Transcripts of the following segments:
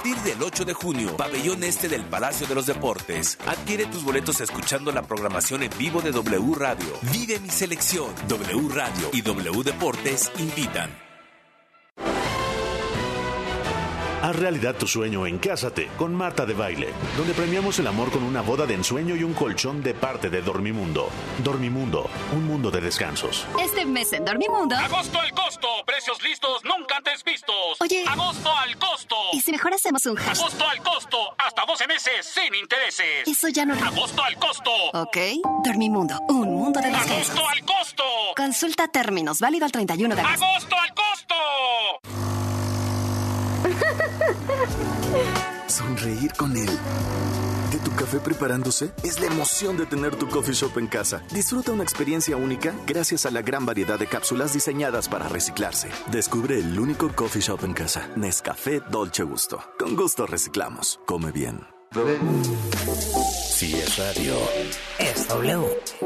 partir del 8 de junio, Pabellón Este del Palacio de los Deportes. Adquiere tus boletos escuchando la programación en vivo de W Radio. Vive mi selección. W Radio y W Deportes invitan. Haz realidad tu sueño en Cásate con Marta de Baile, donde premiamos el amor con una boda de ensueño y un colchón de parte de Dormimundo. Dormimundo, un mundo de descansos. Este mes en Dormimundo... ¡Agosto al costo! ¡Precios listos nunca antes vistos! Oye... ¡Agosto al costo! ¿Y si mejor hacemos un hashtag? ¡Agosto al costo! ¡Hasta 12 meses sin intereses! Eso ya no... ¡Agosto al costo! Ok. Dormimundo, un mundo de descansos. ¡Agosto al costo! Consulta términos, válido al 31 de agosto. ¡Agosto al costo! Sonreír con él. ¿De tu café preparándose? Es la emoción de tener tu coffee shop en casa. Disfruta una experiencia única gracias a la gran variedad de cápsulas diseñadas para reciclarse. Descubre el único coffee shop en casa. Nescafé Dolce Gusto. Con gusto reciclamos. Come bien. Si es radio, es W.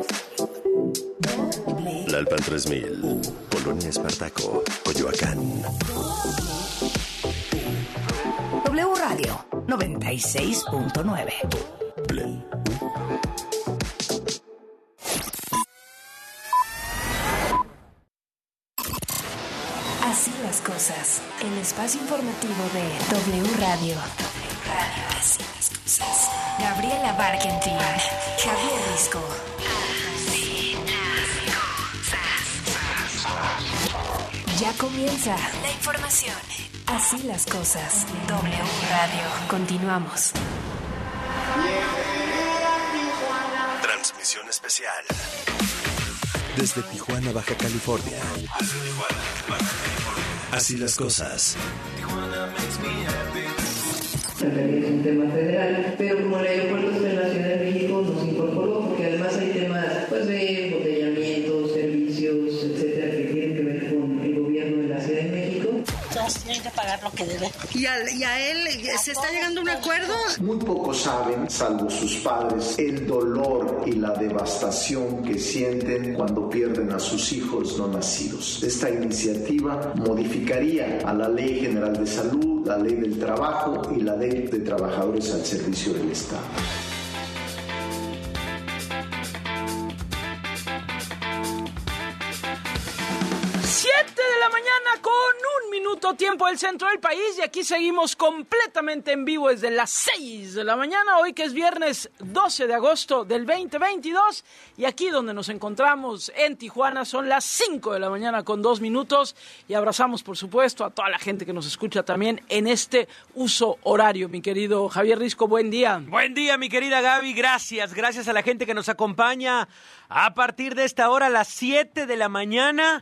La Alpan 3000, Polonia Espartaco, Coyoacán. W Radio 96.9. Así las cosas. El espacio informativo de W Radio. Así las cosas. Gabriela Barkentin, Javier Risco. Ya comienza la información. Así las cosas. W Radio. Continuamos. Transmisión especial. Desde Tijuana, Baja California. Así las cosas. En realidad es un tema federal, pero como el aeropuerto está en la Ciudad de México, nos incorporó porque además hay temas pues, de embotellamiento, servicios, etcétera, que tienen que ver con el gobierno de la Ciudad de México. Todas tienen que pagar lo que deben. ¿Y a él se está llegando a un acuerdo? Muy pocos saben, salvo sus padres, el dolor y la devastación que sienten cuando pierden a sus hijos no nacidos. Esta iniciativa modificaría a la Ley General de Salud, la Ley del Trabajo y la Ley de Trabajadores al Servicio del Estado. 7:01 tiempo del centro del país y aquí seguimos completamente en vivo desde las 6 de la mañana, hoy que es viernes 12 de agosto del 2022 y aquí donde nos encontramos en Tijuana son las 5 de la mañana con 2 minutos y abrazamos por supuesto a toda la gente que nos escucha también en este uso horario. Mi querido Javier Risco, buen día. Buen día, mi querida Gaby, gracias a la gente que nos acompaña a partir de esta hora, las 7 de la mañana.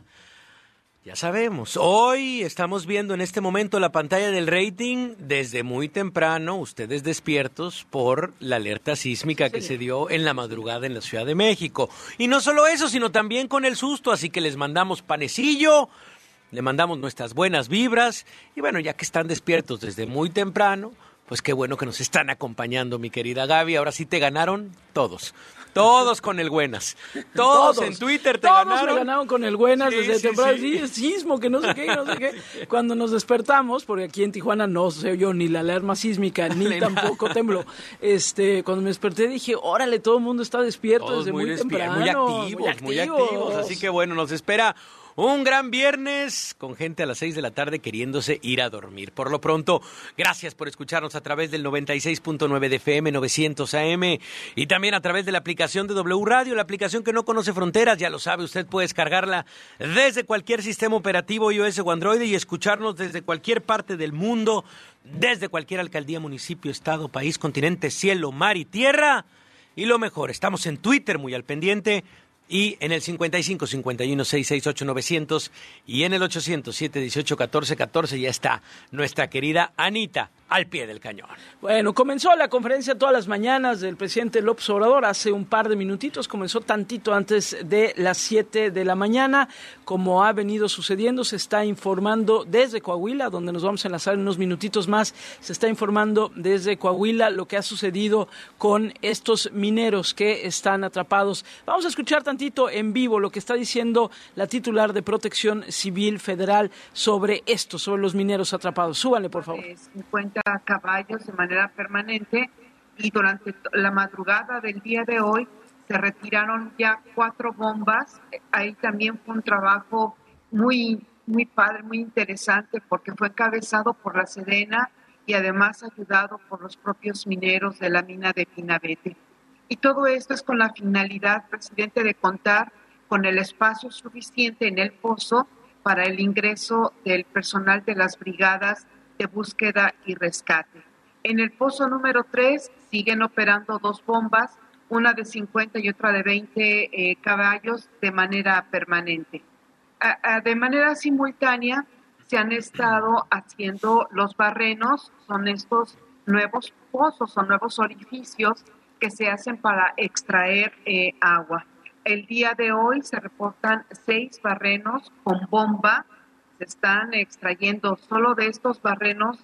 Ya sabemos, hoy estamos viendo en este momento la pantalla del rating desde muy temprano, ustedes despiertos por la alerta sísmica que se dio en la madrugada en la Ciudad de México. Y no solo eso, sino también con el susto, así que les mandamos panecillo, le mandamos nuestras buenas vibras y bueno, ya que están despiertos desde muy temprano, pues qué bueno que nos están acompañando, mi querida Gaby. Ahora sí te ganaron todos con el buenas. Todos en Twitter te ganaron. Todos me ganaron con el buenas desde temprano. Sí. Sí, sismo, que no sé qué. Cuando nos despertamos, porque aquí en Tijuana no se oyó ni la alarma sísmica, ni tampoco tembló. Cuando me desperté dije, órale, todo el mundo está despierto Todos desde muy temprano. Muy activos. Así que bueno, nos espera un gran viernes con gente a las 6 de la tarde queriéndose ir a dormir. Por lo pronto, gracias por escucharnos a través del 96.9 de FM, 900 AM y también a través de la aplicación de W Radio, la aplicación que no conoce fronteras, ya lo sabe, usted puede descargarla desde cualquier sistema operativo iOS o Android y escucharnos desde cualquier parte del mundo, desde cualquier alcaldía, municipio, estado, país, continente, cielo, mar y tierra. Y lo mejor, estamos en Twitter muy al pendiente, y en el 55 51 668 900 y en el 800 718 1414 ya está nuestra querida Anita al pie del cañón. Bueno, comenzó la conferencia todas las mañanas del presidente López Obrador hace un par de minutitos, comenzó tantito antes de las 7 de la mañana, como ha venido sucediendo, se está informando desde Coahuila, donde nos vamos a enlazar en unos minutitos más, se está informando desde Coahuila lo que ha sucedido con estos mineros que están atrapados. Vamos a escuchar tantito en vivo lo que está diciendo la titular de Protección Civil Federal sobre esto, sobre los mineros atrapados. Súbanle, por favor. Se encuentran 50 caballos de manera permanente, y durante la madrugada del día de hoy se retiraron ya 4 bombas. Ahí también fue un trabajo muy padre, muy interesante, porque fue encabezado por la Sedena y además ayudado por los propios mineros de la mina de Pinabete. Y todo esto es con la finalidad, presidente, de contar con el espacio suficiente en el pozo para el ingreso del personal de las brigadas de búsqueda y rescate. En el pozo número 3 siguen operando 2 bombas, una de 50 y otra de 20 caballos de manera permanente. De manera simultánea se han estado haciendo los barrenos, son estos nuevos pozos, son nuevos orificios que se hacen para extraer agua. El día de hoy se reportan 6 barrenos con bomba, se están extrayendo solo de estos barrenos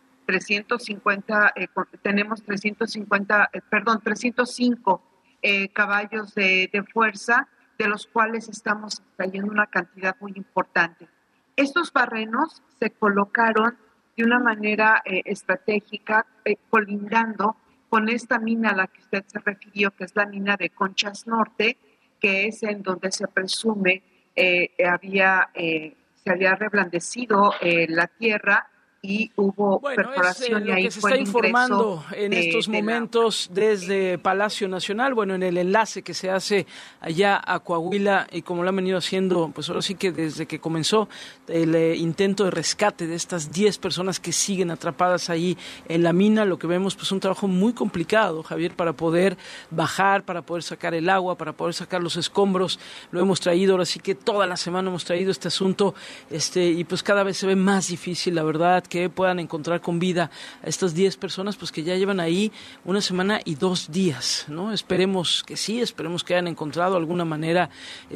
305 caballos de fuerza, de los cuales estamos extrayendo una cantidad muy importante. Estos barrenos se colocaron de una manera estratégica, colindando con esta mina a la que usted se refirió, que es la mina de Conchas Norte, que es en donde se presume se había reblandecido la tierra y hubo perforación, y ahí lo que se está informando en estos momentos desde Palacio Nacional, en el enlace que se hace allá a Coahuila, y como lo han venido haciendo, pues ahora sí que desde que comenzó el intento de rescate de estas 10 personas que siguen atrapadas ahí en la mina. Lo que vemos, pues un trabajo muy complicado, Javier, para poder bajar, para poder sacar el agua, para poder sacar los escombros. Lo hemos traído, ahora sí que toda la semana hemos traído este asunto, y pues cada vez se ve más difícil, la verdad, que puedan encontrar con vida a estas 10 personas, pues que ya llevan ahí una semana y 2 días, ¿no? Esperemos que sí, esperemos que hayan encontrado alguna manera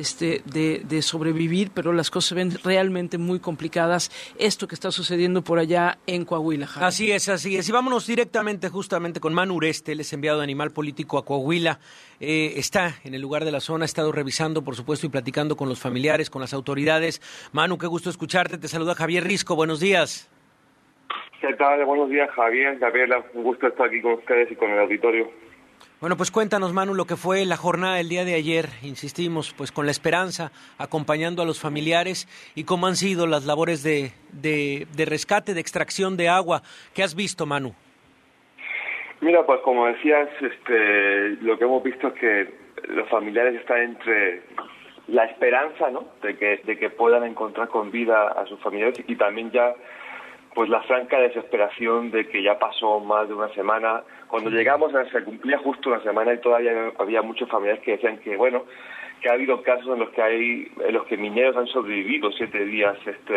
de sobrevivir, pero las cosas se ven realmente muy complicadas, esto que está sucediendo por allá en Coahuila, Javier. Así es. Y vámonos directamente, justamente, con Manu Ureste. Él es enviado de Animal Político a Coahuila. Está en el lugar de la zona, ha estado revisando, por supuesto, y platicando con los familiares, con las autoridades. Manu, qué gusto escucharte. Te saluda Javier Risco. Buenos días. ¿Qué tal? Buenos días, Javier, Gabriela. Un gusto estar aquí con ustedes y con el auditorio. Bueno, pues cuéntanos, Manu, lo que fue la jornada del día de ayer. Insistimos, pues con la esperanza, acompañando a los familiares, y cómo han sido las labores de rescate, de extracción de agua. ¿Qué has visto, Manu? Mira, pues como decías, lo que hemos visto es que los familiares están entre la esperanza, ¿no?, de que puedan encontrar con vida a sus familiares, y también ya pues la franca desesperación de que ya pasó más de una semana. Cuando llegamos se cumplía justo una semana y todavía había muchos familiares que decían que ha habido casos en los que mineros han sobrevivido 7 días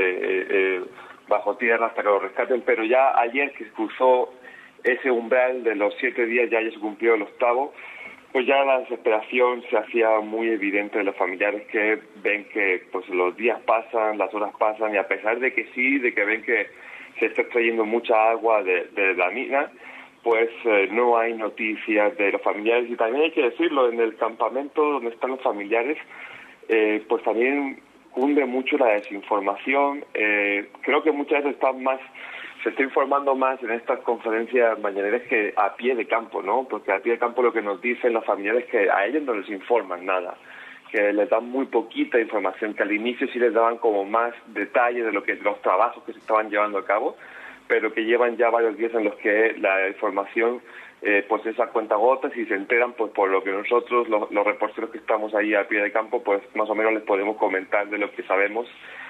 bajo tierra hasta que los rescaten, pero ya ayer que cruzó ese umbral de los 7 días, ya se cumplió el 8º, pues ya la desesperación se hacía muy evidente de los familiares, que ven que pues los días pasan, las horas pasan, y a pesar de que ven que se está extrayendo mucha agua de la mina, pues no hay noticias de los familiares. Y también hay que decirlo, en el campamento donde están los familiares, pues también cunde mucho la desinformación. Creo que muchas veces se está informando más en estas conferencias mañaneras que a pie de campo, ¿no? Porque a pie de campo lo que nos dicen los familiares es que a ellos no les informan nada, que les dan muy poquita información, que al inicio sí les daban como más detalles de los trabajos que se estaban llevando a cabo, pero que llevan ya varios días en los que la información pues es a cuentagotas, y se enteran pues por lo que nosotros, los reporteros que estamos ahí a pie de campo, pues más o menos les podemos comentar de lo que sabemos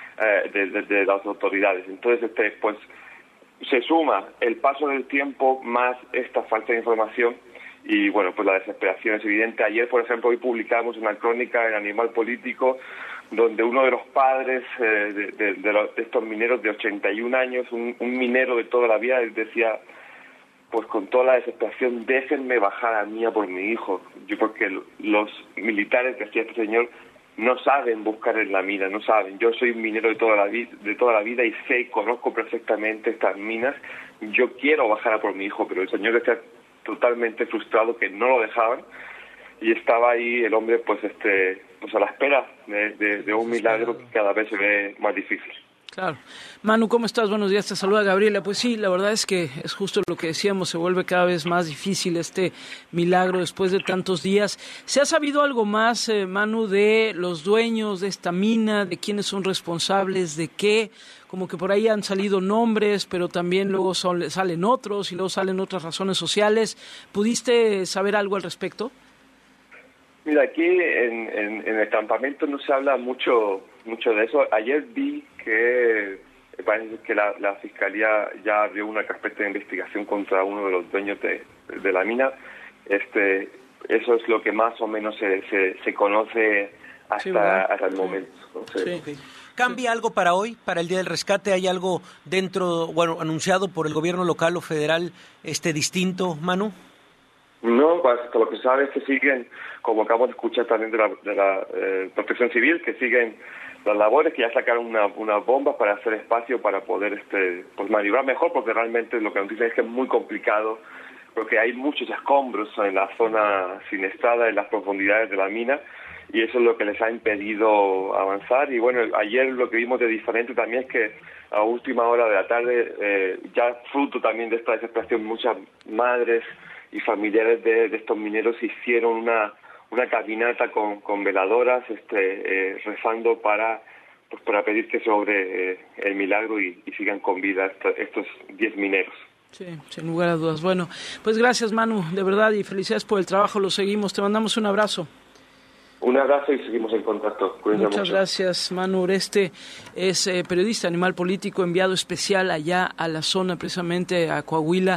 de las autoridades. Entonces, pues se suma el paso del tiempo más esta falta de información. Y bueno, pues la desesperación es evidente. Ayer, por ejemplo, hoy publicamos una crónica en Animal Político donde uno de los padres de estos mineros de 81 años, un minero de toda la vida, él decía, pues con toda la desesperación, déjenme bajar a mí a por mi hijo. Porque los militares, que hacía este señor, no saben buscar en la mina, no saben. Yo soy minero de toda la vida y conozco perfectamente estas minas. Yo quiero bajar a por mi hijo, pero el señor decía totalmente frustrado que no lo dejaban, y estaba ahí el hombre pues a la espera de un milagro que cada vez se ve más difícil. Claro. Manu, ¿cómo estás? Buenos días, te saluda Gabriela. Pues sí, la verdad es que es justo lo que decíamos, se vuelve cada vez más difícil este milagro después de tantos días. ¿Se ha sabido algo más, Manu, de los dueños de esta mina, de quiénes son responsables, de qué? Como que por ahí han salido nombres, pero también luego salen otros y luego salen otras razones sociales. ¿Pudiste saber algo al respecto? Mira, aquí en el campamento no se habla mucho de eso. Ayer vi que parece que la Fiscalía ya abrió una carpeta de investigación contra uno de los dueños de la mina. Eso es lo que más o menos se conoce hasta el momento, ¿no? Sí. ¿Cambia algo para hoy, para el Día del Rescate? ¿Hay algo anunciado por el gobierno local o federal distinto, Manu? No, hasta lo que sabes es que siguen, como acabamos de escuchar también de la Protección Civil, que siguen las labores, que ya sacaron una bomba para hacer espacio para poder maniobrar mejor, porque realmente lo que nos dicen es que es muy complicado, porque hay muchos escombros en la zona siniestrada, en las profundidades de la mina, y eso es lo que les ha impedido avanzar. Y bueno, ayer lo que vimos de diferente también es que a última hora de la tarde, ya fruto también de esta desesperación, muchas madres y familiares de estos mineros hicieron una caminata con veladoras, rezando para pedir que sobre el milagro y sigan con vida estos 10 mineros. Sí, sin lugar a dudas. Bueno, pues gracias, Manu, de verdad, y felicidades por el trabajo, lo seguimos, te mandamos un abrazo. Un abrazo y seguimos en contacto. Cuídense Muchas mucho. Gracias, Manu Oreste. Es periodista, animal político, enviado especial allá a la zona, precisamente a Coahuila.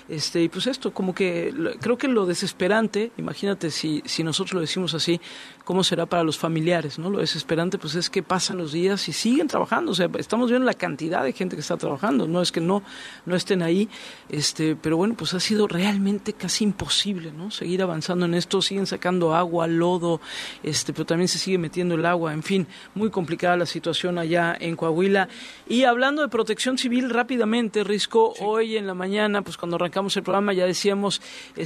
Y pues esto, como que creo que lo desesperante, imagínate si nosotros lo decimos así, ¿cómo será para los familiares, no? Lo desesperante pues es que pasan los días y siguen trabajando. O sea, estamos viendo la cantidad de gente que está trabajando. No es que no estén ahí, pero bueno, pues ha sido realmente casi imposible, ¿no? Seguir avanzando en esto. Siguen sacando agua, lodo, pero también se sigue metiendo el agua, en fin, muy complicada la situación allá en Coahuila. Y hablando de Protección Civil, rápidamente, Risco, sí. Hoy en la mañana, pues cuando arrancamos el programa ya decíamos,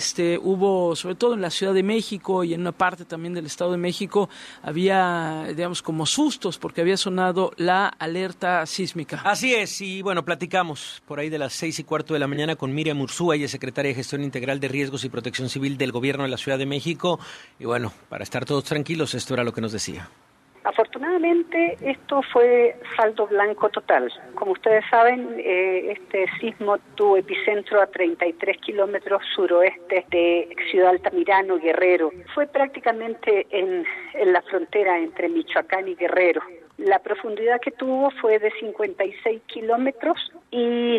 hubo, sobre todo en la Ciudad de México y en una parte también del Estado de México, había, digamos, como sustos porque había sonado la alerta sísmica. Así es, y bueno, platicamos por ahí de las 6:15 de la mañana con Miriam Urzúa, ella es secretaria de Gestión Integral de Riesgos y Protección Civil del Gobierno de la Ciudad de México, y bueno, para estar todos tranquilos, esto era lo que nos decía. Afortunadamente, esto fue saldo blanco total. Como ustedes saben, este sismo tuvo epicentro a 33 kilómetros suroeste de Ciudad Altamirano, Guerrero. Fue prácticamente en la frontera entre Michoacán y Guerrero. La profundidad que tuvo fue de 56 kilómetros y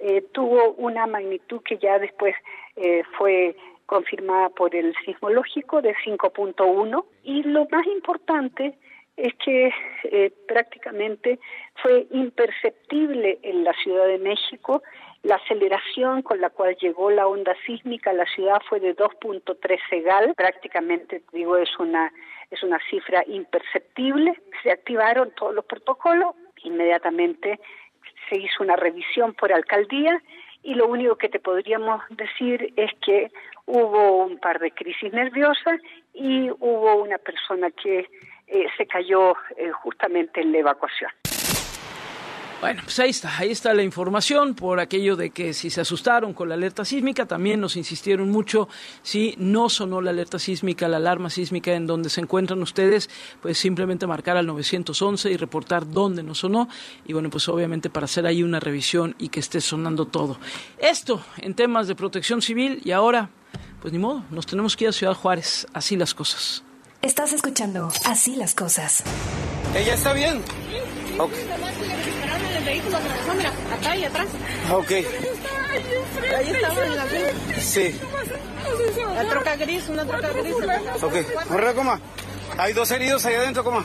tuvo una magnitud que ya después fue confirmada por el sismológico de 5.1, y lo más importante es que prácticamente fue imperceptible en la Ciudad de México. La aceleración con la cual llegó la onda sísmica a la ciudad fue de 2.13 gal, prácticamente digo es una cifra imperceptible. Se activaron todos los protocolos, inmediatamente se hizo una revisión por alcaldía, y lo único que te podríamos decir es que hubo un par de crisis nerviosas y hubo una persona que se cayó justamente en la evacuación. Bueno, pues ahí está la información, por aquello de que si se asustaron con la alerta sísmica, también nos insistieron mucho, si no sonó la alerta sísmica, la alarma sísmica en donde se encuentran ustedes, pues simplemente marcar al 911 y reportar dónde no sonó, y bueno, pues obviamente para hacer ahí una revisión y que esté sonando todo. Esto en temas de protección civil, y ahora, pues ni modo, nos tenemos que ir a Ciudad Juárez, así las cosas. Estás escuchando Así las cosas. ¿Ella está bien? Ok. El vehículo atravesó, mira, acá y atrás. Ok. Ahí estaba en la vía. Sí. La troca gris, una troca gris. Ok, corre, coma. Hay 2 heridos allá adentro, coma.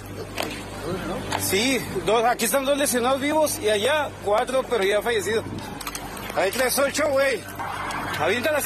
Sí, 2, aquí están 2 lesionados vivos y allá 4, pero ya fallecidos. Ahí 3, 8, güey. Aviéntalas.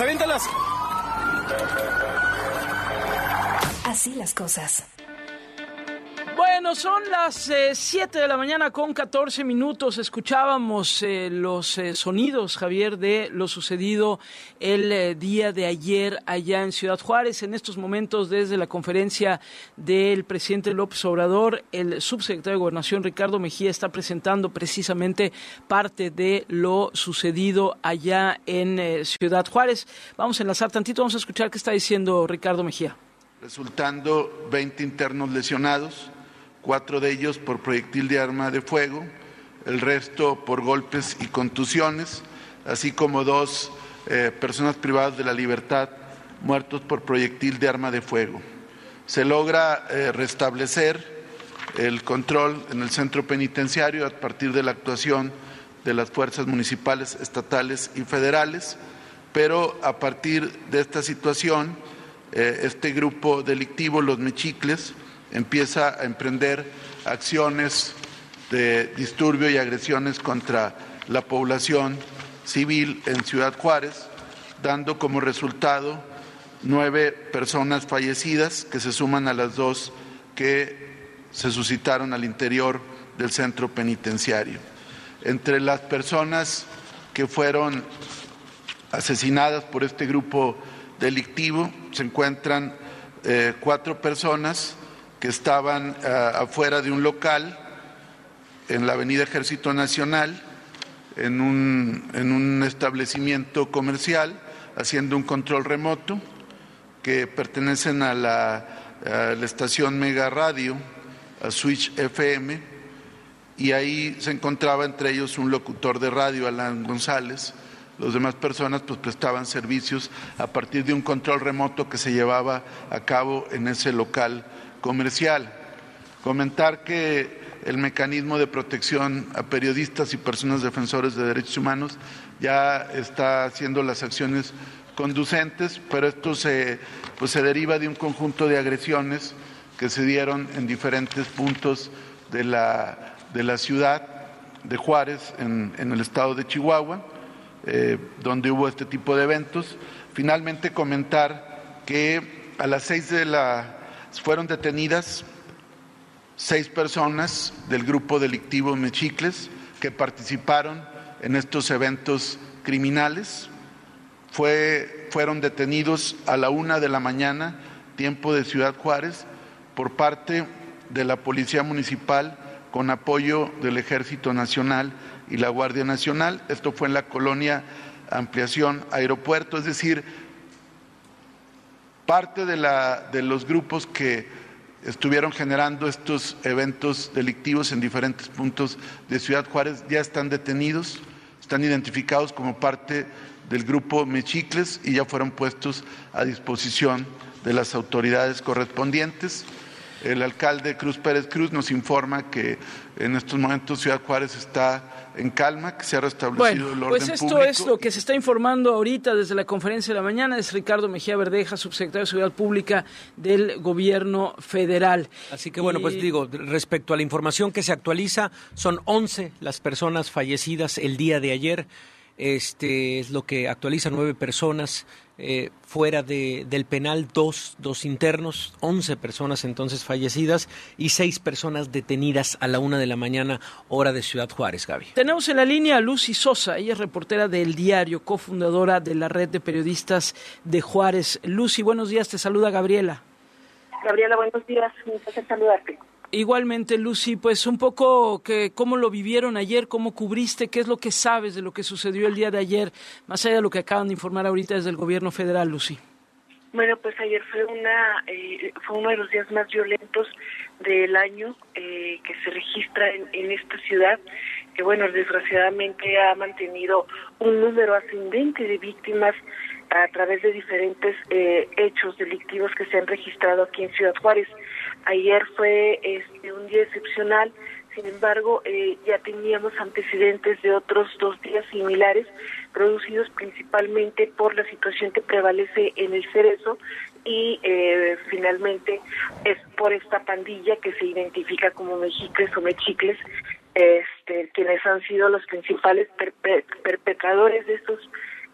Así las cosas. Bueno, son las 7 de la mañana con 14 minutos. Escuchábamos los sonidos, Javier, de lo sucedido el día de ayer allá en Ciudad Juárez. En estos momentos, desde la conferencia del presidente López Obrador, el subsecretario de Gobernación, Ricardo Mejía, está presentando precisamente parte de lo sucedido allá en Ciudad Juárez. Vamos a enlazar tantito, vamos a escuchar qué está diciendo Ricardo Mejía. Resultando 20 internos lesionados, 4 de ellos por proyectil de arma de fuego, el resto por golpes y contusiones, así como 2 personas privadas de la libertad muertos por proyectil de arma de fuego. Se logra restablecer el control en el centro penitenciario a partir de la actuación de las fuerzas municipales, estatales y federales, pero a partir de esta situación, este grupo delictivo, los Mechicles, empieza a emprender acciones de disturbio y agresiones contra la población civil en Ciudad Juárez, dando como resultado 9 personas fallecidas que se suman a las 2 que se suscitaron al interior del centro penitenciario. Entre las personas que fueron asesinadas por este grupo delictivo se encuentran 4 personas que estaban afuera de un local en la avenida Ejército Nacional, en un establecimiento comercial, haciendo un control remoto, que pertenecen a la estación Mega Radio, a Switch FM, y ahí se encontraba entre ellos un locutor de radio, Alan González. Los demás personas pues prestaban servicios a partir de un control remoto que se llevaba a cabo en ese local comercial. Comentar que el mecanismo de protección a periodistas y personas defensores de derechos humanos ya está haciendo las acciones conducentes, pero esto se deriva de un conjunto de agresiones que se dieron en diferentes puntos de la ciudad de Juárez, en el estado de Chihuahua, donde hubo este tipo de eventos. Finalmente comentar que a las 6 fueron detenidas 6 personas del grupo delictivo Mechicles que participaron en estos eventos criminales. Fueron detenidos a la 1 de la mañana, tiempo de Ciudad Juárez, por parte de la Policía Municipal con apoyo del Ejército Nacional y la Guardia Nacional. Esto fue en la colonia Ampliación Aeropuerto, es decir, parte de los grupos que estuvieron generando estos eventos delictivos en diferentes puntos de Ciudad Juárez ya están detenidos, están identificados como parte del grupo Mechicles y ya fueron puestos a disposición de las autoridades correspondientes. El alcalde Cruz Pérez Cruz nos informa que en estos momentos Ciudad Juárez está en calma, que se ha restablecido el orden pues esto público. Es lo que se está informando ahorita desde la conferencia de la mañana. Es Ricardo Mejía Verdeja, subsecretario de Seguridad Pública del Gobierno Federal. Así que bueno, pues digo, respecto a la información que se actualiza, son 11 las personas fallecidas el día de ayer. Es lo que actualiza, 9 personas fuera del penal, dos internos, 11 personas entonces fallecidas y 6 personas detenidas a la 1 de la mañana, hora de Ciudad Juárez, Gaby. Tenemos en la línea a Lucy Sosa, ella es reportera del Diario, cofundadora de la Red de Periodistas de Juárez. Lucy, buenos días, te saluda Gabriela. Gabriela, buenos días, un placer saludarte. Igualmente, Lucy, pues un poco cómo lo vivieron ayer, cómo cubriste, qué es lo que sabes de lo que sucedió el día de ayer, más allá de lo que acaban de informar ahorita desde el Gobierno Federal, Lucy. Bueno, pues ayer fue uno de los días más violentos del año que se registra en esta ciudad, que bueno, desgraciadamente ha mantenido un número ascendente de víctimas a través de diferentes hechos delictivos que se han registrado aquí en Ciudad Juárez. Ayer fue un día excepcional, sin embargo, ya teníamos antecedentes de otros 2 días similares, producidos principalmente por la situación que prevalece en el Cerezo y finalmente es por esta pandilla que se identifica como Mechicles o Mechicles, quienes han sido los principales perpetradores de estos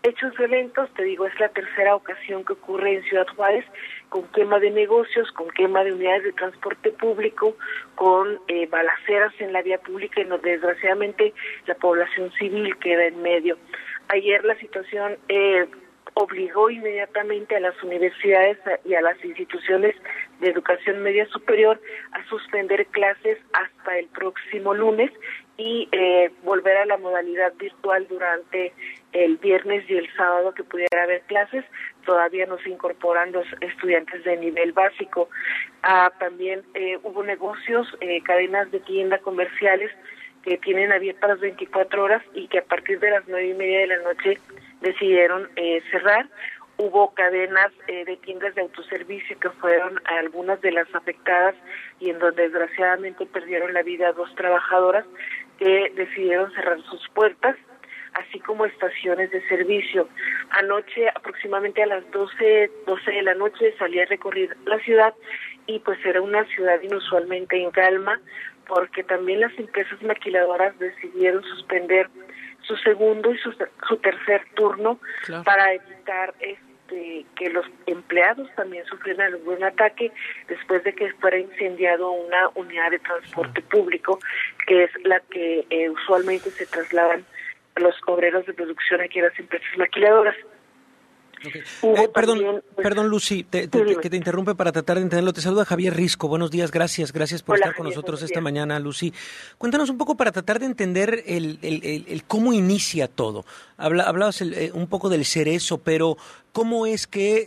hechos violentos, te digo, es la tercera ocasión que ocurre en Ciudad Juárez, con quema de negocios, con quema de unidades de transporte público, con balaceras en la vía pública y desgraciadamente la población civil queda en medio. Ayer la situación obligó inmediatamente a las universidades y a las instituciones de educación media superior a suspender clases hasta el próximo lunes y volver a la modalidad virtual durante el viernes y el sábado que pudiera haber clases. Todavía no se incorporan los estudiantes de nivel básico. También hubo negocios, cadenas de tienda comerciales que tienen abiertas las 24 horas y que a partir de las 9:30 de la noche decidieron cerrar. Hubo cadenas de tiendas de autoservicio que fueron algunas de las afectadas y en donde desgraciadamente perdieron la vida 2 trabajadoras que decidieron cerrar sus puertas, así como estaciones de servicio. Anoche, aproximadamente a las 12 de la noche, salí a recorrer la ciudad y pues era una ciudad inusualmente en calma, porque también las empresas maquiladoras decidieron suspender su segundo y su tercer turno, claro, para evitar que los empleados también sufrieran algún ataque después de que fuera incendiado una unidad de transporte público, que es la que usualmente se trasladan los obreros de producción aquí a las empresas maquiladoras. Okay. Perdón, Lucy, que te interrumpe para tratar de entenderlo. Te saluda Javier Risco. Buenos días, gracias por estar con nosotros esta mañana, Lucy. Cuéntanos un poco para tratar de entender el cómo inicia todo. Hablabas un poco del cerezo, pero ¿cómo es que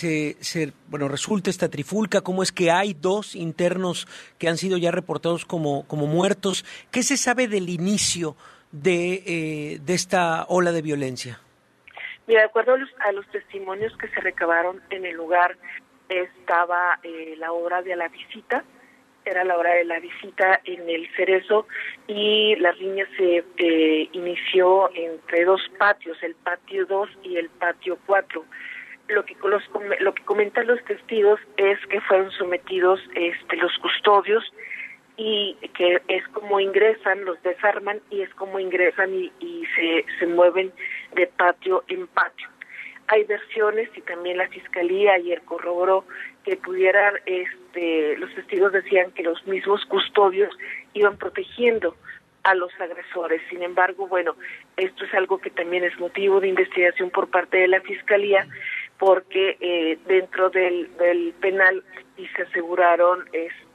resulta esta trifulca? ¿Cómo es que hay 2 internos que han sido ya reportados como muertos? ¿Qué se sabe del inicio de esta ola de violencia? Mira, de acuerdo a los testimonios que se recabaron en el lugar, estaba la hora de la visita, era la hora de la visita en el Cerezo, y la riña se inició entre 2 patios, el patio 2 y el patio 4. Lo que comentan los testigos es que fueron sometidos los custodios, y que es como ingresan, los desarman y es como ingresan y se mueven de patio en patio. Hay versiones y también la fiscalía ayer corroboró que pudieran, los testigos decían que los mismos custodios iban protegiendo a los agresores. Sin embargo, bueno, esto es algo que también es motivo de investigación por parte de la fiscalía, porque dentro del penal y se aseguraron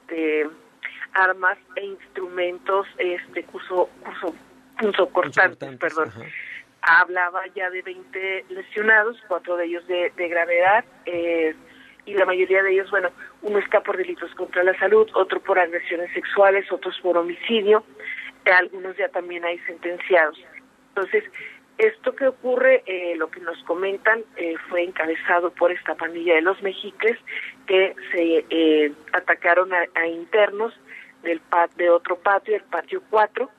armas e instrumentos punzocortantes, perdón. Ajá. Hablaba ya de 20 lesionados, 4 de ellos de gravedad, y la mayoría de ellos, bueno, uno está por delitos contra la salud, otro por agresiones sexuales, otros por homicidio, algunos ya también hay sentenciados. Entonces, esto que ocurre, lo que nos comentan, fue encabezado por esta pandilla de los Mexicles, que se atacaron a internos de otro patio, el patio 4,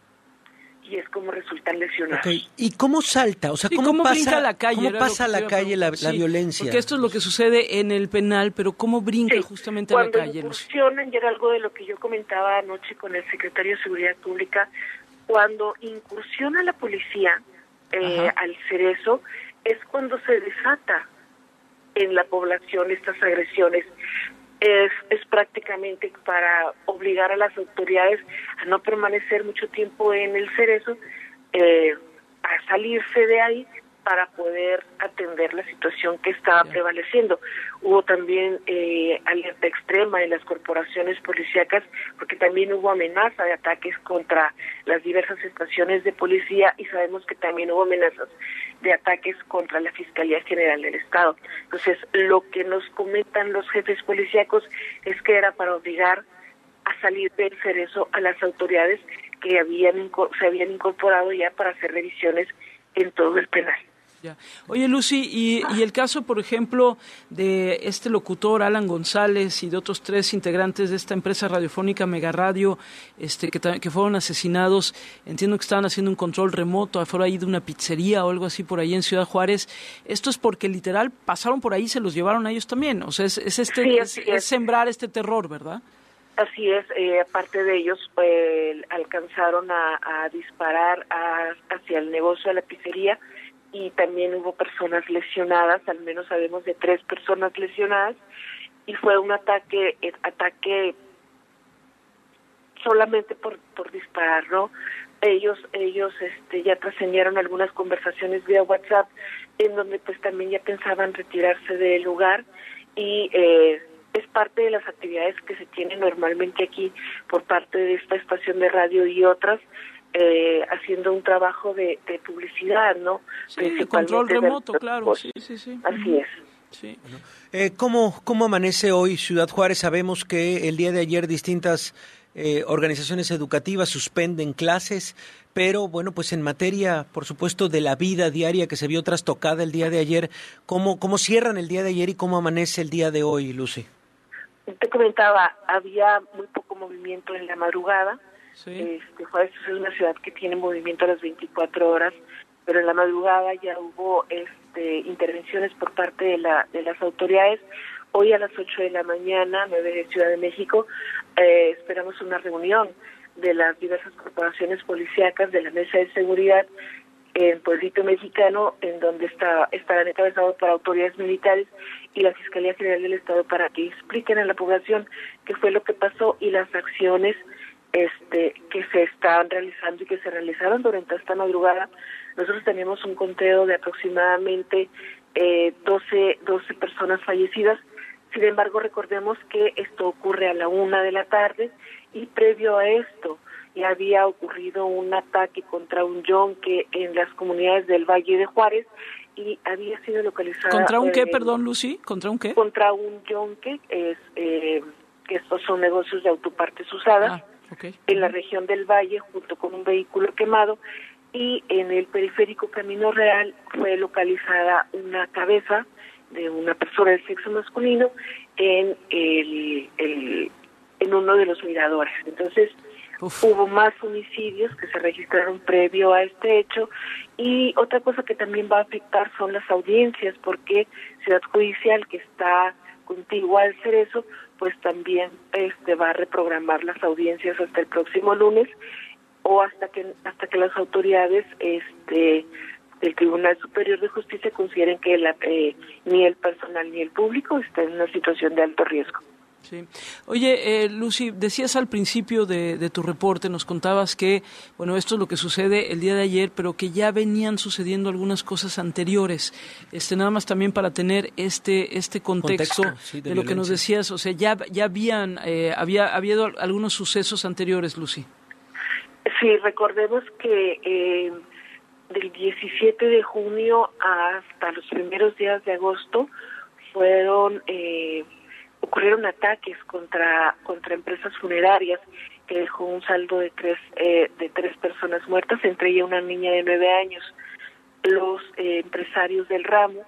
y es como resultan lesionados. Okay. ¿Y cómo salta? O sea, ¿cómo pasa la calle? ¿Cómo pasa la calle la violencia? Porque esto es lo que sucede en el penal, pero ¿cómo brinca justamente a la calle? Cuando incursionan, y era algo de lo que yo comentaba anoche con el secretario de Seguridad Pública, cuando incursiona la policía al Cerezo, es cuando se desata en la población estas agresiones. Es prácticamente para obligar a las autoridades a no permanecer mucho tiempo en el Cerezo, a salirse de ahí para poder atender la situación que estaba prevaleciendo. Hubo también alerta extrema en las corporaciones policíacas, porque también hubo amenaza de ataques contra las diversas estaciones de policía, y sabemos que también hubo amenazas de ataques contra la Fiscalía General del Estado. Entonces, lo que nos comentan los jefes policíacos es que era para obligar a salir del Cerezo a las autoridades que se habían incorporado ya para hacer revisiones en todo el penal. Ya. Oye, Lucy, y el caso, por ejemplo, de este locutor, Alan González, y de otros 3 integrantes de esta empresa radiofónica Mega Radio, que fueron asesinados, entiendo que estaban haciendo un control remoto afuera ahí de una pizzería o algo así por ahí en Ciudad Juárez. Esto es porque literal pasaron por ahí y se los llevaron a ellos también. O sea, es sembrar este terror, ¿verdad? Así es, aparte de ellos, alcanzaron a disparar hacia el negocio de la pizzería, y también hubo personas lesionadas, al menos sabemos de 3 personas lesionadas, y fue un ataque solamente por disparar, ¿no? Ellos ya trascendieron algunas conversaciones vía WhatsApp en donde pues también ya pensaban retirarse del lugar, y es parte de las actividades que se tienen normalmente aquí por parte de esta estación de radio y otras, haciendo un trabajo de publicidad, ¿no? Sí, de control remoto, claro, sí. Así es. Sí. ¿Cómo amanece hoy Ciudad Juárez? Sabemos que el día de ayer distintas organizaciones educativas suspenden clases, pero bueno, pues en materia, por supuesto, de la vida diaria que se vio trastocada el día de ayer, ¿cómo cierran el día de ayer y cómo amanece el día de hoy, Lucy? Te comentaba, había muy poco movimiento en la madrugada. Sí. Juárez es una ciudad que tiene movimiento a las 24 horas, pero en la madrugada ya hubo intervenciones por parte de las autoridades. Hoy a las 8 de la mañana, 9 de Ciudad de México, esperamos una reunión de las diversas corporaciones policíacas de la Mesa de Seguridad en Pueblito Mexicano, en donde estarán encabezados por autoridades militares y la Fiscalía General del Estado para que expliquen a la población qué fue lo que pasó y las acciones que se están realizando y que se realizaron durante esta madrugada. Nosotros tenemos un conteo de aproximadamente 12 personas fallecidas. Sin embargo, recordemos que esto ocurre a la 1 de la tarde y previo a esto ya había ocurrido un ataque contra un yonque en las comunidades del Valle de Juárez y había sido localizada... ¿Contra un qué, perdón, Lucy? ¿Contra un qué? Contra un yonque, que estos son negocios de autopartes usadas, okay. En la región del Valle, junto con un vehículo quemado, y en el periférico Camino Real fue localizada una cabeza de una persona del sexo masculino en uno de los miradores. Entonces, hubo más homicidios que se registraron previo a este hecho, y otra cosa que también va a afectar son las audiencias, porque Ciudad Judicial, que está contigua al Cerezo, pues también va a reprogramar las audiencias hasta el próximo lunes, o hasta que las autoridades del Tribunal Superior de Justicia consideren que ni el personal ni el público está en una situación de alto riesgo. Sí. Oye, Lucy, decías al principio de tu reporte, nos contabas que, bueno, esto es lo que sucede el día de ayer, pero que ya venían sucediendo algunas cosas anteriores. Nada más también para tener este contexto sí, de lo que nos decías, o sea, ya había habido algunos sucesos anteriores, Lucy. Sí, recordemos que del 17 de junio hasta los primeros días de agosto ocurrieron ataques contra empresas funerarias que dejó un saldo de tres personas muertas, entre ellas una niña de 9 años. Los empresarios del ramo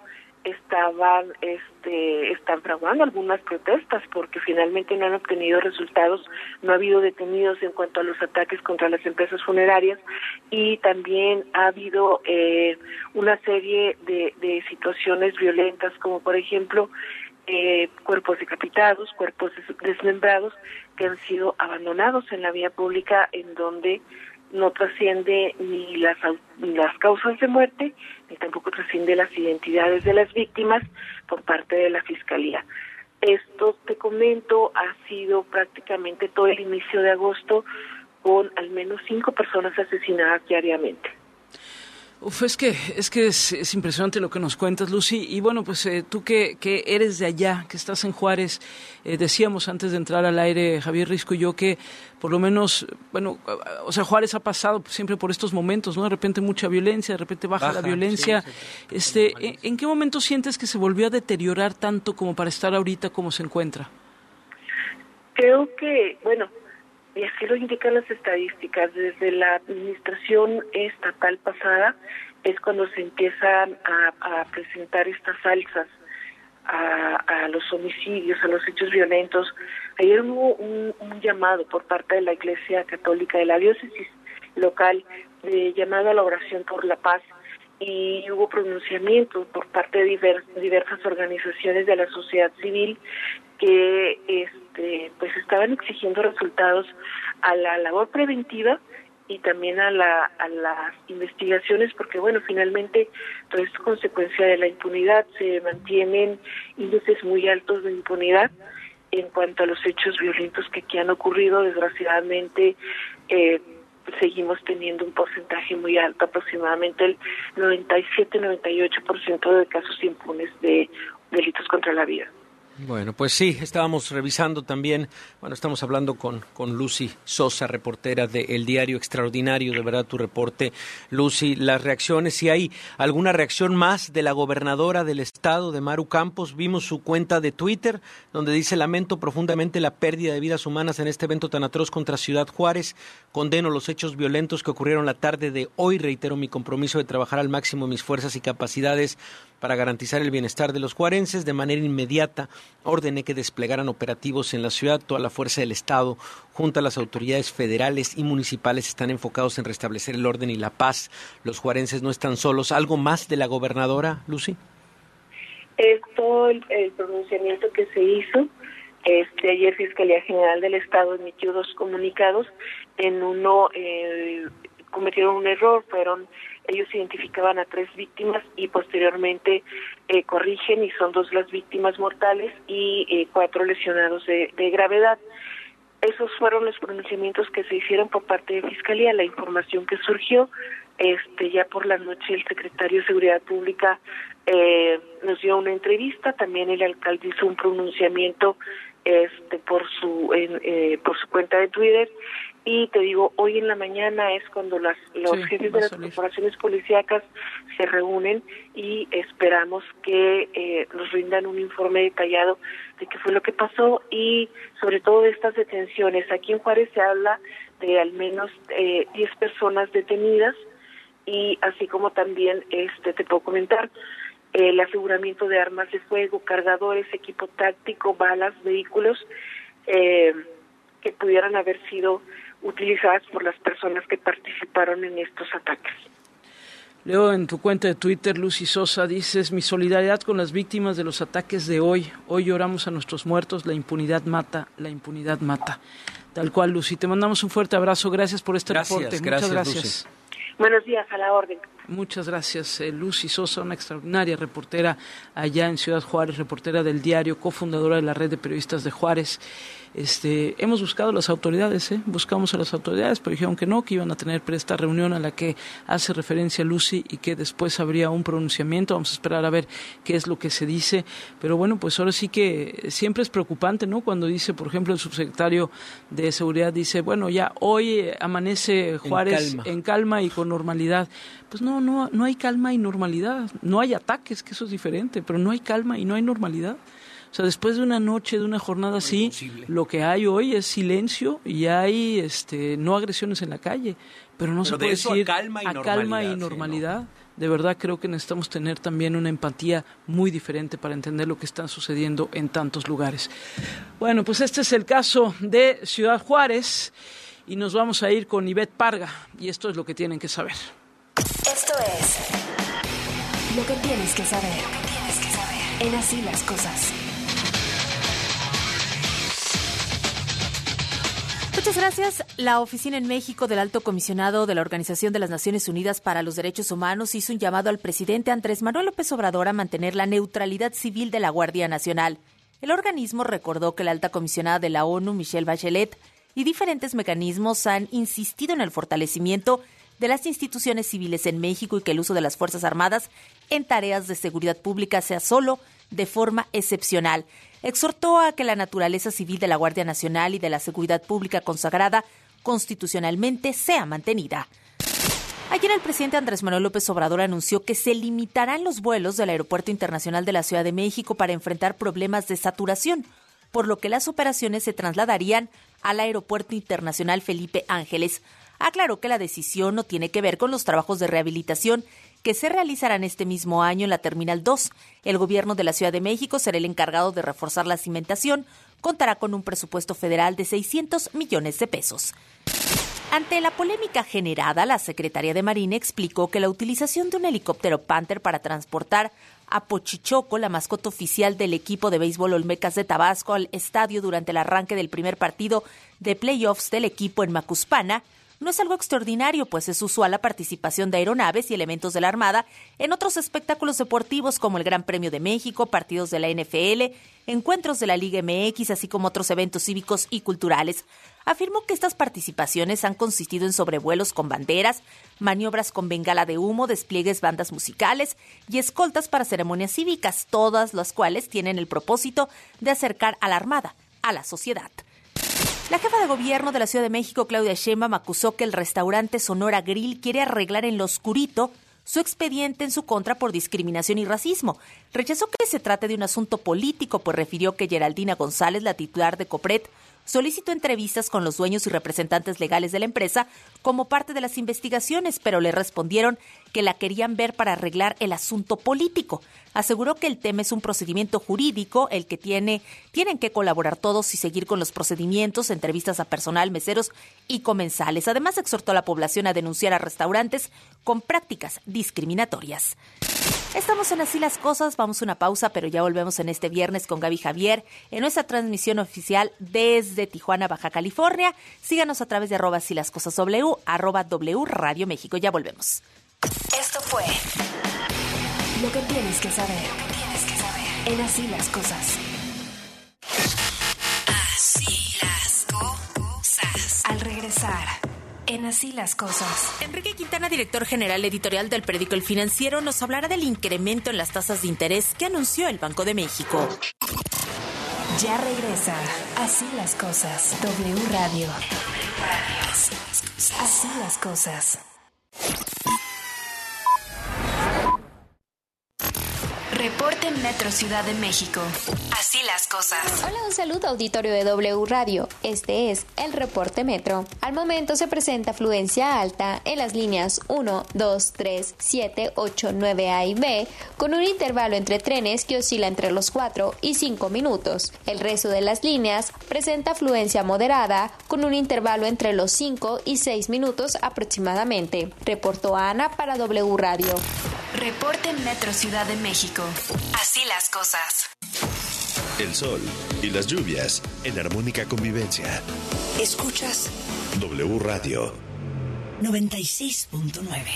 están fraguando algunas protestas porque finalmente no han obtenido resultados, no ha habido detenidos en cuanto a los ataques contra las empresas funerarias, y también ha habido una serie de situaciones violentas, como por ejemplo cuerpos decapitados, cuerpos desmembrados que han sido abandonados en la vía pública, en donde no trasciende ni las causas de muerte, ni tampoco trasciende las identidades de las víctimas por parte de la Fiscalía. Esto, te comento, ha sido prácticamente todo el inicio de agosto, con al menos 5 personas asesinadas diariamente. Es que es impresionante lo que nos cuentas, Lucy. Y bueno, pues tú que eres de allá, que estás en Juárez, decíamos antes de entrar al aire, Javier Risco y yo, que por lo menos, bueno, o sea, Juárez ha pasado siempre por estos momentos, ¿no? De repente mucha violencia, de repente baja la violencia. Sí. ¿En qué momento sientes que se volvió a deteriorar tanto como para estar ahorita como se encuentra? Creo que, bueno, y así lo indican las estadísticas, desde la administración estatal pasada es cuando se empiezan a presentar estas alzas a los homicidios, a los hechos violentos. Ayer hubo un llamado por parte de la Iglesia Católica de la diócesis local, de llamado a la oración por la paz, y hubo pronunciamientos por parte de diversas organizaciones de la sociedad civil que pues estaban exigiendo resultados a la labor preventiva y también a las investigaciones, porque bueno, finalmente todo esto es consecuencia de la impunidad. Se mantienen índices muy altos de impunidad en cuanto a los hechos violentos que aquí han ocurrido. Desgraciadamente seguimos teniendo un porcentaje muy alto, aproximadamente el 97-98% de casos impunes de delitos contra la vida. Bueno, pues sí, estábamos revisando también, estamos hablando con Lucy Sosa, reportera de El Diario Extraordinario, de verdad tu reporte, Lucy, las reacciones, si hay alguna reacción más de la gobernadora del estado, de Maru Campos. Vimos su cuenta de Twitter, donde dice: lamento profundamente la pérdida de vidas humanas en este evento tan atroz contra Ciudad Juárez, condeno los hechos violentos que ocurrieron la tarde de hoy, reitero mi compromiso de trabajar al máximo mis fuerzas y capacidades para garantizar el bienestar de los juarenses. De manera inmediata ordené que desplegaran operativos en la ciudad. Toda la fuerza del Estado, junto a las autoridades federales y municipales, están enfocados en restablecer el orden y la paz. Los juarenses no están solos. ¿Algo más de la gobernadora, Lucy? Todo el pronunciamiento que se hizo. Ayer Fiscalía General del Estado emitió 2 comunicados. En uno cometieron un error, ellos identificaban a 3 víctimas y posteriormente corrigen y son 2 las víctimas mortales y 4 lesionados de gravedad. Esos fueron los pronunciamientos que se hicieron por parte de Fiscalía. La información que surgió, ya por la noche el secretario de Seguridad Pública nos dio una entrevista, también el alcalde hizo un pronunciamiento por su cuenta de Twitter. Y te digo, hoy en la mañana es cuando los jefes de las corporaciones policíacas se reúnen y esperamos que nos rindan un informe detallado de qué fue lo que pasó y sobre todo de estas detenciones. Aquí en Juárez se habla de al menos 10 personas detenidas y así como también te puedo comentar el aseguramiento de armas de fuego, cargadores, equipo táctico, balas, vehículos que pudieran haber sido utilizadas por las personas que participaron en estos ataques. Leo en tu cuenta de Twitter, Lucy Sosa, dices: mi solidaridad con las víctimas de los ataques de hoy. Hoy lloramos a nuestros muertos, la impunidad mata, la impunidad mata. Tal cual, Lucy. Te mandamos un fuerte abrazo. Gracias por este reporte. Muchas gracias. Lucy. Buenos días, a la orden. Muchas gracias, Lucy Sosa, una extraordinaria reportera allá en Ciudad Juárez, reportera del Diario, cofundadora de la Red de Periodistas de Juárez. Hemos buscado a las autoridades, buscamos a las autoridades, pero dijeron que no, que iban a tener esta reunión a la que hace referencia Lucy y que después habría un pronunciamiento. Vamos a esperar a ver qué es lo que se dice, pero bueno, pues ahora sí que siempre es preocupante, ¿no? Cuando dice, por ejemplo, el subsecretario de Seguridad dice, bueno, ya hoy amanece Juárez en calma y con normalidad. Pues no hay calma y normalidad, no hay ataques, que eso es diferente, pero no hay calma y no hay normalidad. O sea, después de una noche, de una jornada así, lo que hay hoy es silencio y hay no agresiones en la calle, pero no se puede decir a calma y normalidad. ¿Sí, no? De verdad creo que necesitamos tener también una empatía muy diferente para entender lo que está sucediendo en tantos lugares. Bueno, pues este es el caso de Ciudad Juárez y nos vamos a ir con Ivette Parga y esto es lo que tienen que saber. Esto es lo que tienes que saber. En Así las Cosas. Muchas gracias. La oficina en México del Alto Comisionado de la Organización de las Naciones Unidas para los Derechos Humanos hizo un llamado al presidente Andrés Manuel López Obrador a mantener la neutralidad civil de la Guardia Nacional. El organismo recordó que la alta comisionada de la ONU, Michelle Bachelet, y diferentes mecanismos han insistido en el fortalecimiento de las instituciones civiles en México y que el uso de las Fuerzas Armadas en tareas de seguridad pública sea solo de forma excepcional. Exhortó a que la naturaleza civil de la Guardia Nacional y de la seguridad pública consagrada constitucionalmente sea mantenida. Ayer el presidente Andrés Manuel López Obrador anunció que se limitarán los vuelos del Aeropuerto Internacional de la Ciudad de México para enfrentar problemas de saturación, por lo que las operaciones se trasladarían al Aeropuerto Internacional Felipe Ángeles. Aclaró que la decisión no tiene que ver con los trabajos de rehabilitación que se realizarán este mismo año en la Terminal 2. El gobierno de la Ciudad de México será el encargado de reforzar la cimentación. Contará con un presupuesto federal de 600 millones de pesos. Ante la polémica generada, la Secretaría de Marina explicó que la utilización de un helicóptero Panther para transportar a Pochichoco, la mascota oficial del equipo de béisbol Olmecas de Tabasco, al estadio durante el arranque del primer partido de playoffs del equipo en Macuspana, no es algo extraordinario, pues es usual la participación de aeronaves y elementos de la Armada en otros espectáculos deportivos como el Gran Premio de México, partidos de la NFL, encuentros de la Liga MX, así como otros eventos cívicos y culturales. Afirmó que estas participaciones han consistido en sobrevuelos con banderas, maniobras con bengala de humo, despliegues, bandas musicales y escoltas para ceremonias cívicas, todas las cuales tienen el propósito de acercar a la Armada a la sociedad. La jefa de gobierno de la Ciudad de México, Claudia Sheinbaum, acusó que el restaurante Sonora Grill quiere arreglar en lo oscurito su expediente en su contra por discriminación y racismo. Rechazó que se trate de un asunto político, pues refirió que Geraldina González, la titular de Copret, solicitó entrevistas con los dueños y representantes legales de la empresa como parte de las investigaciones, pero le respondieron que la querían ver para arreglar el asunto político. Aseguró que el tema es un procedimiento jurídico, el que tienen que colaborar todos y seguir con los procedimientos, entrevistas a personal, meseros y comensales. Además, exhortó a la población a denunciar a restaurantes con prácticas discriminatorias. Estamos en Así las Cosas, vamos a una pausa, pero ya volvemos en este viernes con Gaby Javier en nuestra transmisión oficial desde Tijuana, Baja California. Síganos a través de @asílascosasw, @W Radio México. Ya volvemos. Esto fue lo que tienes que saber. En Así las Cosas. Así las cosas. Al regresar, en Así las Cosas. Enrique Quintana, director general editorial del periódico El Financiero, nos hablará del incremento en las tasas de interés que anunció el Banco de México. Ya regresa Así las Cosas. W Radio. Así las Cosas. Reporte Metro Ciudad de México. Así las cosas. Hola, un saludo auditorio de W Radio. Este es el Reporte Metro. Al momento se presenta afluencia alta en las líneas 1, 2, 3, 7, 8, 9A y B, con un intervalo entre trenes que oscila entre los 4 y 5 minutos. El resto de las líneas presenta afluencia moderada, con un intervalo entre los 5 y 6 minutos aproximadamente. Reportó Ana para W Radio. Reporte Metro Ciudad de México. Así las cosas. El sol y las lluvias en armónica convivencia. Escuchas W Radio 96.9.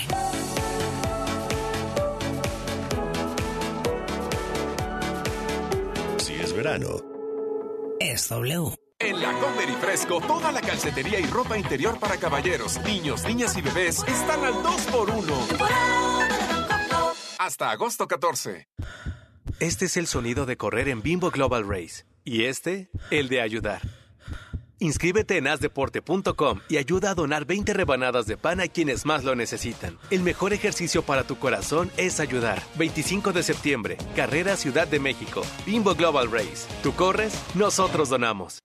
Si es verano, es W. En la Comer y Fresco, toda la calcetería y ropa interior para caballeros, niños, niñas y bebés están al 2x1. Hasta agosto 14. Este es el sonido de correr en Bimbo Global Race. Y este, el de ayudar. Inscríbete en asdeporte.com y ayuda a donar 20 rebanadas de pan a quienes más lo necesitan. El mejor ejercicio para tu corazón es ayudar. 25 de septiembre, Carrera Ciudad de México. Bimbo Global Race. Tú corres, nosotros donamos.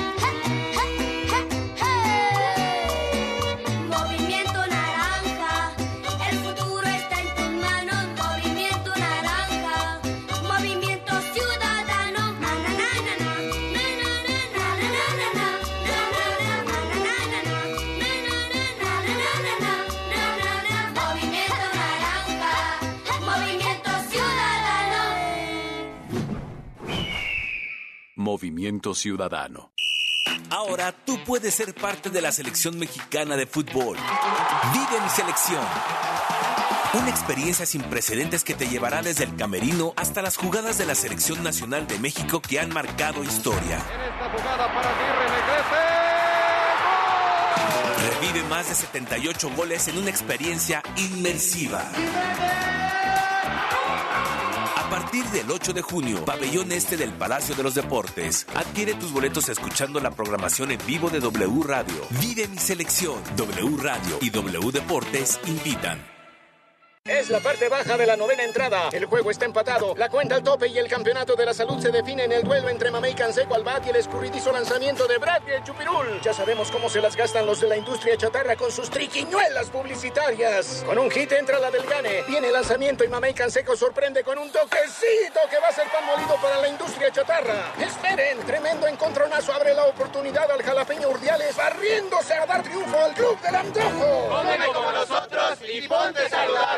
Movimiento Ciudadano. Ahora tú puedes ser parte de la selección mexicana de fútbol. Vive mi selección. Una experiencia sin precedentes que te llevará desde el camerino hasta las jugadas de la Selección Nacional de México que han marcado historia. En esta jugada para Aguirre, regrese. Revive más de 78 goles en una experiencia inmersiva. A partir del 8 de junio, Pabellón Este del Palacio de los Deportes. Adquiere tus boletos escuchando la programación en vivo de W Radio. Vive mi selección. W Radio y W Deportes invitan. Es la parte baja de la novena entrada. El juego está empatado. La cuenta al tope y el campeonato de la salud se define en el duelo entre Mamey Canseco al bat y el escurridizo lanzamiento de Brad y el Chupirul. Ya sabemos cómo se las gastan los de la industria chatarra con sus triquiñuelas publicitarias. Con un hit entra la del Gane. Viene el lanzamiento y Mamey Canseco sorprende con un toquecito que va a ser pan molido para la industria chatarra. Esperen, tremendo encontronazo abre la oportunidad al jalapeño Urdiales, barriéndose a dar triunfo al club del antojo. Cómeme como nosotros y ponte saludable.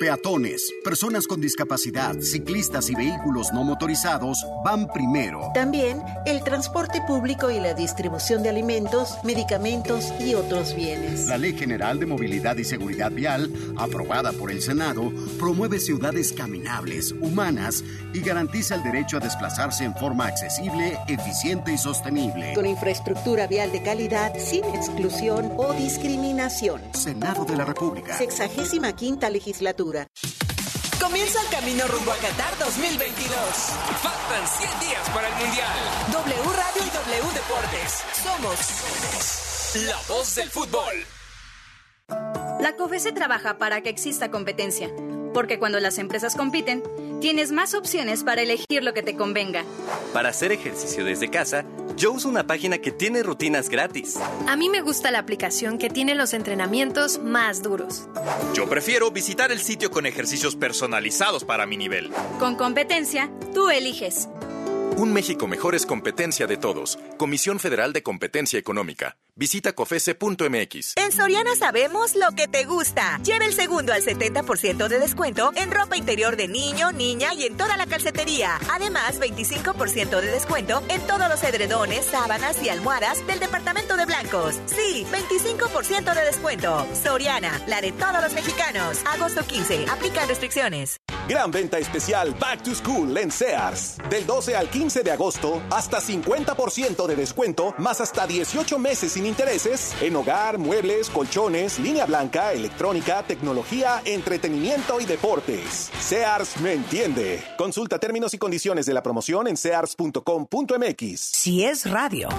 peatones, personas con discapacidad, ciclistas y vehículos no motorizados van primero. También el transporte público y la distribución de alimentos, medicamentos y otros bienes. La Ley General de Movilidad y Seguridad Vial, aprobada por el Senado, promueve ciudades caminables, humanas y garantiza el derecho a desplazarse en forma accesible, eficiente y sostenible. Con infraestructura vial de calidad, sin exclusión o discriminación. Senado de la República. 65ª legislatura. Comienza el camino rumbo a Qatar 2022. Faltan 100 días para el Mundial. W Radio y W Deportes. Somos la voz del fútbol. La COFESE trabaja para que exista competencia, porque cuando las empresas compiten, tienes más opciones para elegir lo que te convenga. Para hacer ejercicio desde casa, yo uso una página que tiene rutinas gratis. A mí me gusta la aplicación que tiene los entrenamientos más duros. Yo prefiero visitar el sitio con ejercicios personalizados para mi nivel. Con competencia, tú eliges. Un México mejor es competencia de todos. Comisión Federal de Competencia Económica. Visita cofese.mx. En Soriana sabemos lo que te gusta. Lleva el segundo al 70% de descuento en ropa interior de niño, niña y en toda la calcetería. Además, 25% de descuento en todos los edredones, sábanas y almohadas del departamento de blancos. Sí, 25% de descuento. Soriana, la de todos los mexicanos. Agosto 15. Aplican restricciones. Gran venta especial Back to School en Sears. Del 12 al 15 de agosto, hasta 50% de descuento, más hasta 18 meses sin intereses, en hogar, muebles, colchones, línea blanca, electrónica, tecnología, entretenimiento y deportes. Sears me entiende. Consulta términos y condiciones de la promoción en sears.com.mx. Si es radio.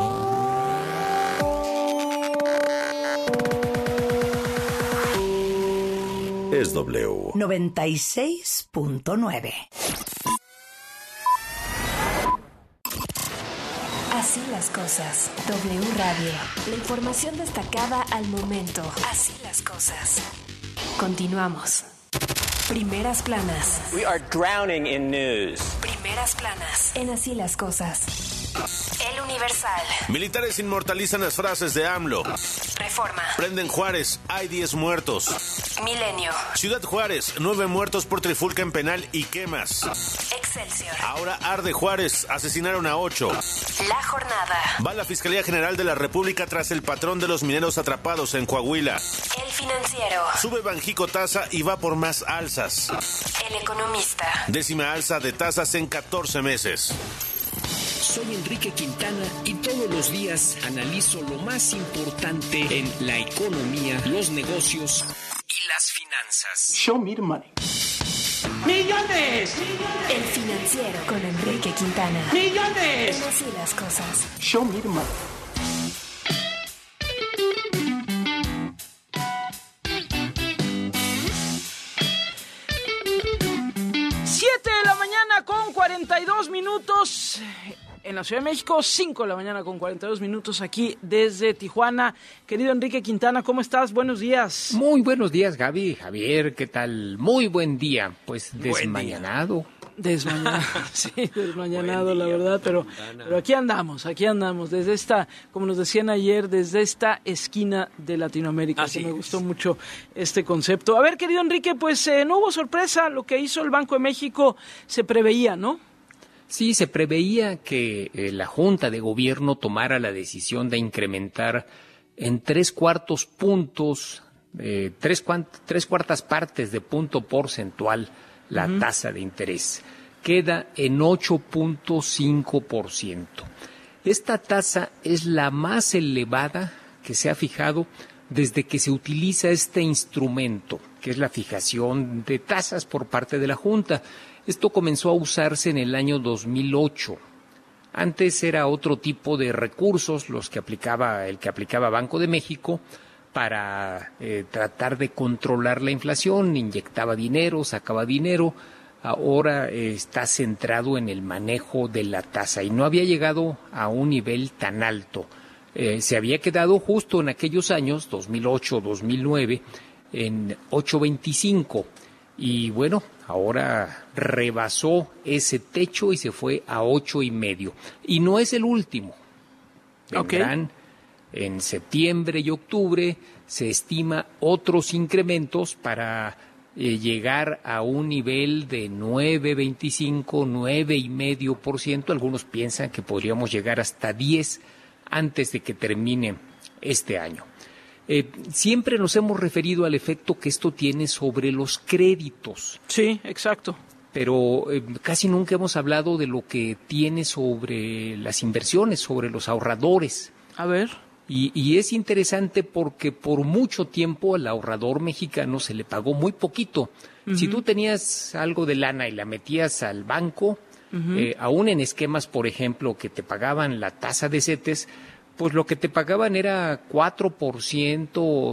Es W 96.9. Así las cosas. W Radio. La información destacada al momento. Así las cosas. Continuamos. Primeras planas. We are drowning in news. Primeras planas. En Así las cosas. El Universal. Militares inmortalizan las frases de AMLO. Reforma. Prenden Juárez, hay 10 muertos. Milenio. Ciudad Juárez, 9 muertos por trifulca en penal y quemas. Excelsior. Ahora arde Juárez, asesinaron a 8. La Jornada. Va la Fiscalía General de la República tras el patrón de los mineros atrapados en Coahuila. El Financiero. Sube Banjico tasa y va por más alzas. El Economista. 10ª alza de tasas en 14 meses. Soy Enrique Quintana y todos los días analizo lo más importante en la economía, los negocios y las finanzas. Show me the money. ¡Millones! El Financiero con Enrique Quintana. ¡Millones! Así las cosas. Show me the money. Con 42 minutos en la Ciudad de México, 5 de la mañana con 42 minutos aquí desde Tijuana. Querido Enrique Quintana, ¿cómo estás? Buenos días. Muy buenos días, Gaby, Javier, ¿qué tal? Muy buen día, pues desmañanado. Desmañanado, sí, desmañanado, la verdad, pero aquí andamos, desde esta, como nos decían ayer, desde esta esquina de Latinoamérica. Así me gustó mucho este concepto. A ver, querido Enrique, pues no hubo sorpresa, lo que hizo el Banco de México se preveía, ¿no? Sí, se preveía que la Junta de Gobierno tomara la decisión de incrementar en 3/4 puntos, 3/4 partes de punto porcentual la tasa de interés. Queda en 8.5%. Esta tasa es la más elevada que se ha fijado desde que se utiliza este instrumento, que es la fijación de tasas por parte de la Junta. Esto comenzó a usarse en el año 2008. Antes era otro tipo de recursos el que aplicaba Banco de México para tratar de controlar la inflación, inyectaba dinero, sacaba dinero. Ahora está centrado en el manejo de la tasa y no había llegado a un nivel tan alto. Se había quedado justo en aquellos años, 2008, 2009, en 8.25 y bueno, ahora rebasó ese techo y se fue a 8.5. Y no es el último. Vendrán en septiembre y octubre, se estima otros incrementos para llegar a un nivel de 9.25, 9.5%. Algunos piensan que podríamos llegar hasta 10 antes de que termine este año. Siempre nos hemos referido al efecto que esto tiene sobre los créditos. Sí, exacto. Pero casi nunca hemos hablado de lo que tiene sobre las inversiones, sobre los ahorradores. A ver. Y es interesante porque por mucho tiempo al ahorrador mexicano se le pagó muy poquito. Uh-huh. Si tú tenías algo de lana y la metías al banco, uh-huh, aún en esquemas, por ejemplo, que te pagaban la tasa de CETES, pues lo que te pagaban era 4%,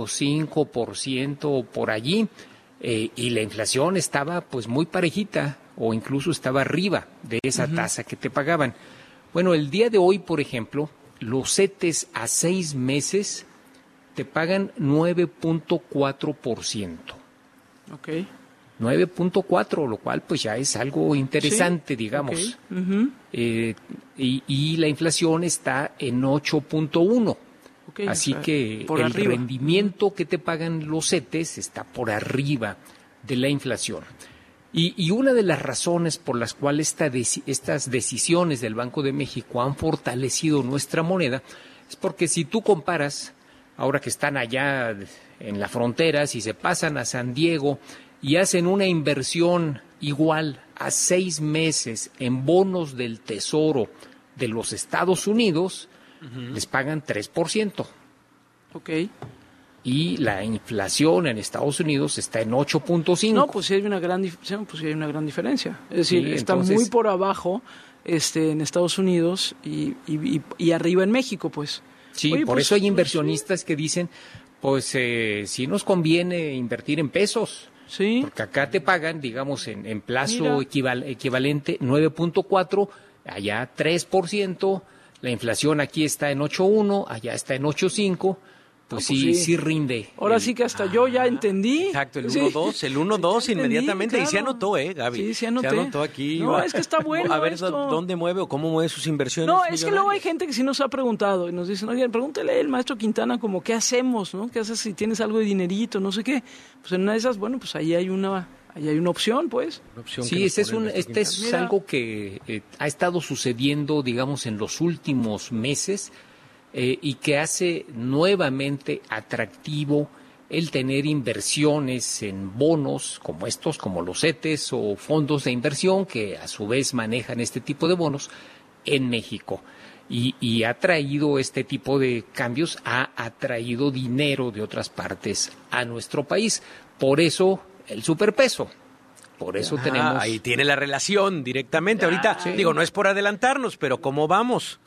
5% por allí, y la inflación estaba pues muy parejita o incluso estaba arriba de esa uh-huh tasa que te pagaban. Bueno, el día de hoy, por ejemplo, los CETES a 6 meses te pagan 9.4%. Ok. 9.4, lo cual pues ya es algo interesante, sí, digamos. Okay. Uh-huh. Y la inflación está en 8.1. Okay, así que el arriba rendimiento que te pagan los CETES está por arriba de la inflación. Y una de las razones por las cuales estas decisiones del Banco de México han fortalecido nuestra moneda es porque si tú comparas, ahora que están allá en la frontera, si se pasan a San Diego y hacen una inversión igual a 6 meses en bonos del Tesoro de los Estados Unidos, uh-huh, les pagan 3%. Ok. Y la inflación en Estados Unidos está en 8.5. No, pues sí hay una gran diferencia. Es decir, sí, está entonces muy por abajo en Estados Unidos y arriba en México, pues. Sí, oye, por eso hay inversionistas que dicen, pues sí nos conviene invertir en pesos. Sí. Porque acá te pagan, digamos, en plazo equivalente 9.4, allá 3%, la inflación aquí está en 8.1, allá está en 8.5. Pues sí rinde. Ahora sí que hasta yo ya entendí. Exacto, el 1-2, el 1-2 inmediatamente. Claro. Y se anotó, Gaby. Sí, se anoté. Se anotó aquí. No, es que está bueno. A ver esto. ¿Dónde mueve o cómo mueve sus inversiones? No, es que luego hay gente que sí nos ha preguntado y nos dicen, oye, pregúntale al maestro Quintana como qué hacemos, ¿no? ¿Qué haces si tienes algo de dinerito, no sé qué? Pues en una de esas, bueno, pues ahí hay una opción, pues. Una opción sí, este es algo que ha estado sucediendo, digamos, en los últimos meses. Y que hace nuevamente atractivo el tener inversiones en bonos como estos, como los CETES o fondos de inversión que a su vez manejan este tipo de bonos en México. Y ha traído este tipo de cambios, ha atraído dinero de otras partes a nuestro país. Por eso el superpeso. Por eso tenemos... Ahí tiene la relación directamente. Ahorita, sí. Digo, no es por adelantarnos, pero ¿cómo vamos?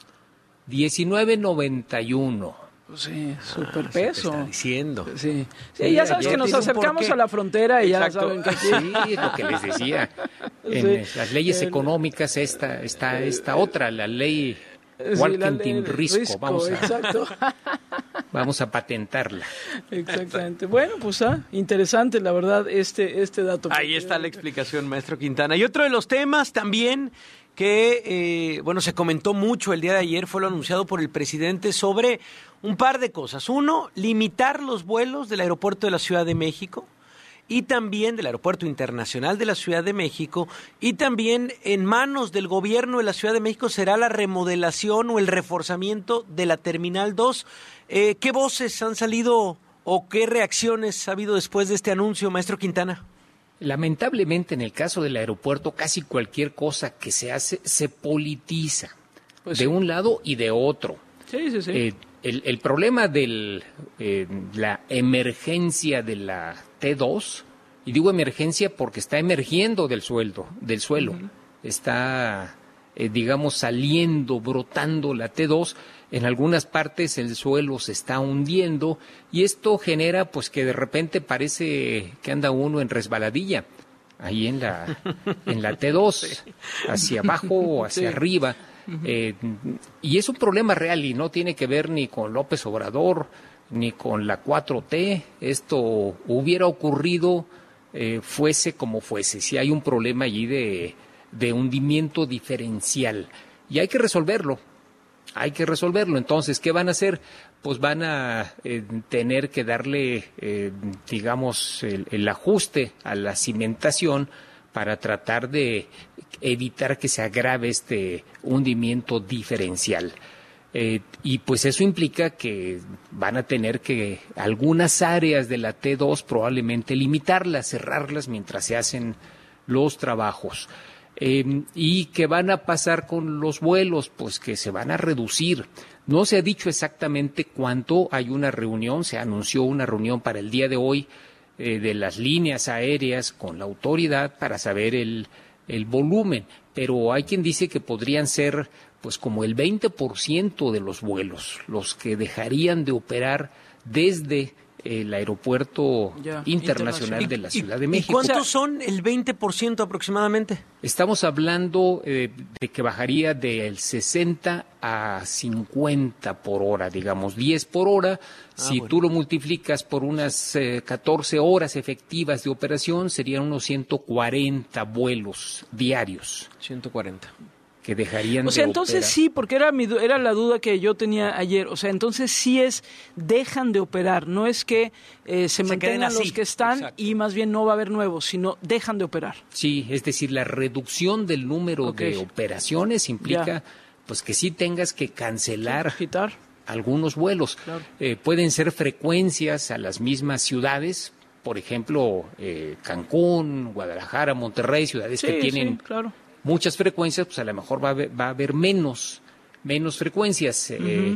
19.91. Sí, superpeso. Está diciendo. Sí, ya sabes que nos acercamos a la frontera y exacto, ya saben que aquí... Sí, es lo que les decía. En las leyes económicas esta otra, la ley Walkentin-Risco. Vamos a patentarla. Exactamente. Bueno, pues interesante, la verdad, este dato. Ahí está la explicación, maestro Quintana. Y otro de los temas también que, se comentó mucho el día de ayer, fue lo anunciado por el presidente sobre un par de cosas. Uno, limitar los vuelos del aeropuerto de la Ciudad de México y también del Aeropuerto Internacional de la Ciudad de México, y también en manos del gobierno de la Ciudad de México será la remodelación o el reforzamiento de la Terminal 2. ¿Qué voces han salido o qué reacciones ha habido después de este anuncio, maestro Quintana? Lamentablemente, en el caso del aeropuerto, casi cualquier cosa que se hace se politiza, pues de un lado y de otro. Sí. El problema de la emergencia de la T2, y digo emergencia porque está emergiendo del suelo, uh-huh. Está, saliendo, brotando la T2. En algunas partes el suelo se está hundiendo y esto genera pues que de repente parece que anda uno en resbaladilla ahí en la T2, sí. Hacia abajo o hacia arriba. Y es un problema real y no tiene que ver ni con López Obrador ni con la 4T. Esto hubiera ocurrido fuese como fuese. Si hay un problema allí de hundimiento diferencial y hay que resolverlo. hay que resolverlo. Entonces, ¿qué van a hacer? Pues van a tener que darle, digamos, el ajuste a la cimentación para tratar de evitar que se agrave este hundimiento diferencial. Y pues eso implica que van a tener que algunas áreas de la T2 probablemente limitarlas, cerrarlas mientras se hacen los trabajos. ¿Y qué van a pasar con los vuelos? Pues que se van a reducir. No se ha dicho exactamente cuánto. Hay una reunión, se anunció una reunión para el día de hoy de las líneas aéreas con la autoridad para saber el volumen, pero hay quien dice que podrían ser pues como el 20% de los vuelos los que dejarían de operar desde el aeropuerto internacional de la Ciudad de México. ¿Y cuántos son el 20% aproximadamente? Estamos hablando de que bajaría del 60 a 50 por hora, digamos, 10 por hora. Si tú lo multiplicas por unas 14 horas efectivas de operación, serían unos 140 vuelos diarios. 140. Que dejarían o sea, de entonces operar. sí, porque era la duda que yo tenía ayer. O sea, entonces sí dejan de operar. No es que se mantengan los que están. Exacto. Y más bien no va a haber nuevos, sino dejan de operar. Sí, es decir, la reducción del número de operaciones implica pues que sí tengas que cancelar algunos vuelos. Claro. Pueden ser frecuencias a las mismas ciudades, por ejemplo, Cancún, Guadalajara, Monterrey, ciudades que tienen muchas frecuencias, pues a lo mejor va a haber menos frecuencias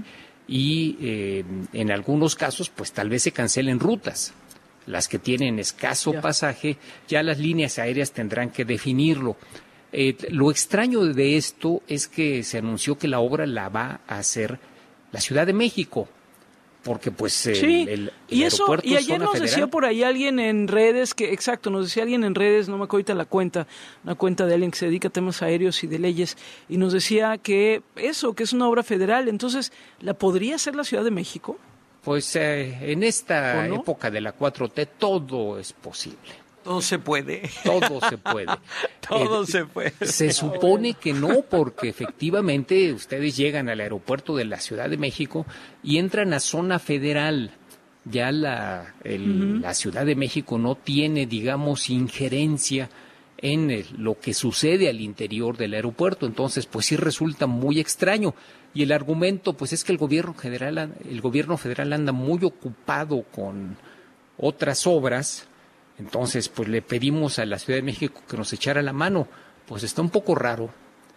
y en algunos casos pues tal vez se cancelen rutas. Las que tienen escaso pasaje, ya las líneas aéreas tendrán que definirlo. Lo extraño de esto es que se anunció que la obra la va a hacer la Ciudad de México, porque pues el aeropuerto y ayer zona nos federal. Decía por ahí alguien en redes nos decía alguien en redes, no me acuerdo ahorita una cuenta de alguien que se dedica a temas aéreos y de leyes, y nos decía que es una obra federal. Entonces, ¿la podría hacer la Ciudad de México? Pues en esta época de la 4T todo es posible. Todo se puede. Todo se puede. Todo se puede. Se supone que no, porque efectivamente ustedes llegan al aeropuerto de la Ciudad de México y entran a zona federal. Ya la Ciudad de México no tiene, digamos, injerencia en lo que sucede al interior del aeropuerto. Entonces, pues sí resulta muy extraño. Y el argumento, pues es que el gobierno federal anda muy ocupado con otras obras. Entonces, pues le pedimos a la Ciudad de México que nos echara la mano. Pues está un poco raro,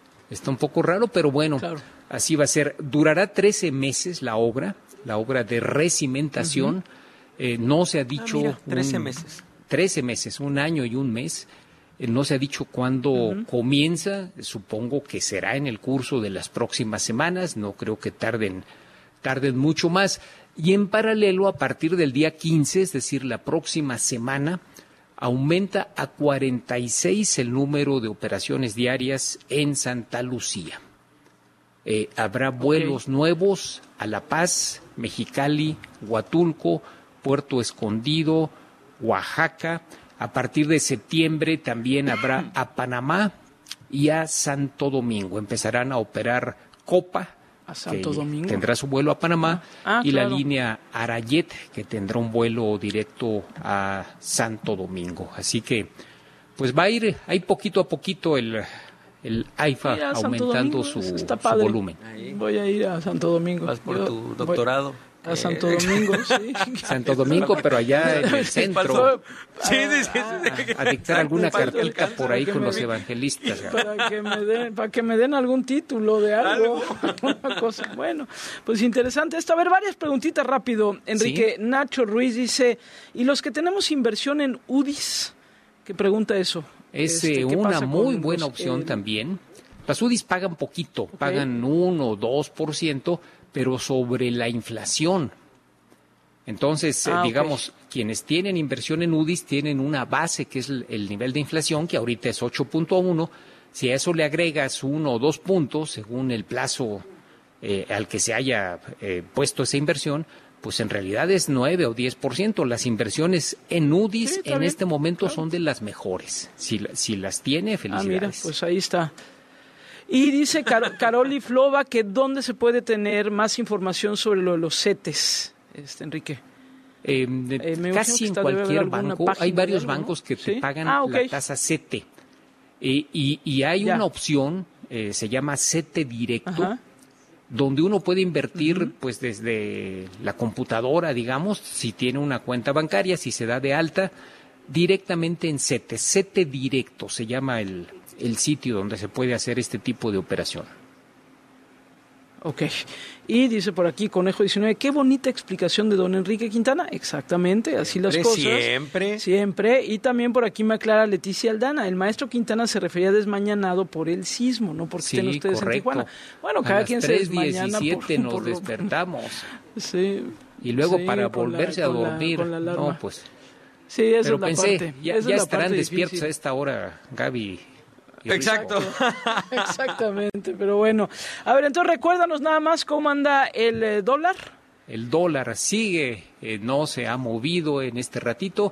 pero bueno, así va a ser. Durará 13 meses la obra de recimentación. No se ha dicho... 13 meses. 13 meses, un año y un mes. No se ha dicho cuándo comienza. Supongo que será en el curso de las próximas semanas. No creo que tarden mucho más. Y en paralelo, a partir del día 15, es decir, la próxima semana, aumenta a 46 el número de operaciones diarias en Santa Lucía. Habrá vuelos nuevos a La Paz, Mexicali, Huatulco, Puerto Escondido, Oaxaca. A partir de septiembre también habrá a Panamá y a Santo Domingo. Empezarán a operar Copa, a Santo Domingo. Tendrá su vuelo a Panamá, y la línea Arayet, que tendrá un vuelo directo a Santo Domingo. Así que, pues va a ir ahí poquito a poquito el AIFA aumentando su volumen. Ahí. Voy a ir a Santo Domingo. ¿Vas por tu doctorado? A Santo Domingo, sí. Santo Domingo, pero allá en el centro. A dictar alguna cartita por ahí con los evangelistas. Para que me den algún título de algo. Alguna cosa. Bueno, pues interesante esto. A ver, varias preguntitas rápido. Enrique, ¿sí? Nacho Ruiz dice, ¿y los que tenemos inversión en UDIs? ¿Qué pregunta eso? Es una muy buena opción también. Las UDIs pagan poquito, pagan 1 o 2%, pero sobre la inflación. Entonces, digamos, quienes tienen inversión en UDIs tienen una base que es el nivel de inflación, que ahorita es 8.1. Si a eso le agregas 1 o 2 puntos, según el plazo al que se haya puesto esa inversión, pues en realidad es 9 o 10%. Las inversiones en UDIs en este momento son de las mejores. Si las tiene, felicidades. Mira, pues ahí está. Y dice Caroli Flova que dónde se puede tener más información sobre lo de los CETES, Enrique. Casi en cualquier banco. Hay varios bancos que te pagan la tasa CETE. Y hay una opción, se llama CETE Directo, donde uno puede invertir pues desde la computadora, digamos, si tiene una cuenta bancaria, si se da de alta, directamente en CETE. CETE Directo se llama el sitio donde se puede hacer este tipo de operación. Ok. Y dice por aquí, Conejo 19, qué bonita explicación de don Enrique Quintana. Exactamente, así las cosas. Siempre. Y también por aquí me aclara Leticia Aldana, el maestro Quintana se refería desmañanado por el sismo, no porque estén ustedes en Tijuana. Bueno, cada quien se desmañana. 3:17 nos despertamos. Sí. Y luego para volverse a dormir. No, pues. Sí, eso es la parte. Ya estarán despiertos a esta hora, Gaby. Exacto. Exactamente, pero bueno. A ver, entonces recuérdanos nada más cómo anda el dólar. El dólar sigue, no se ha movido en este ratito,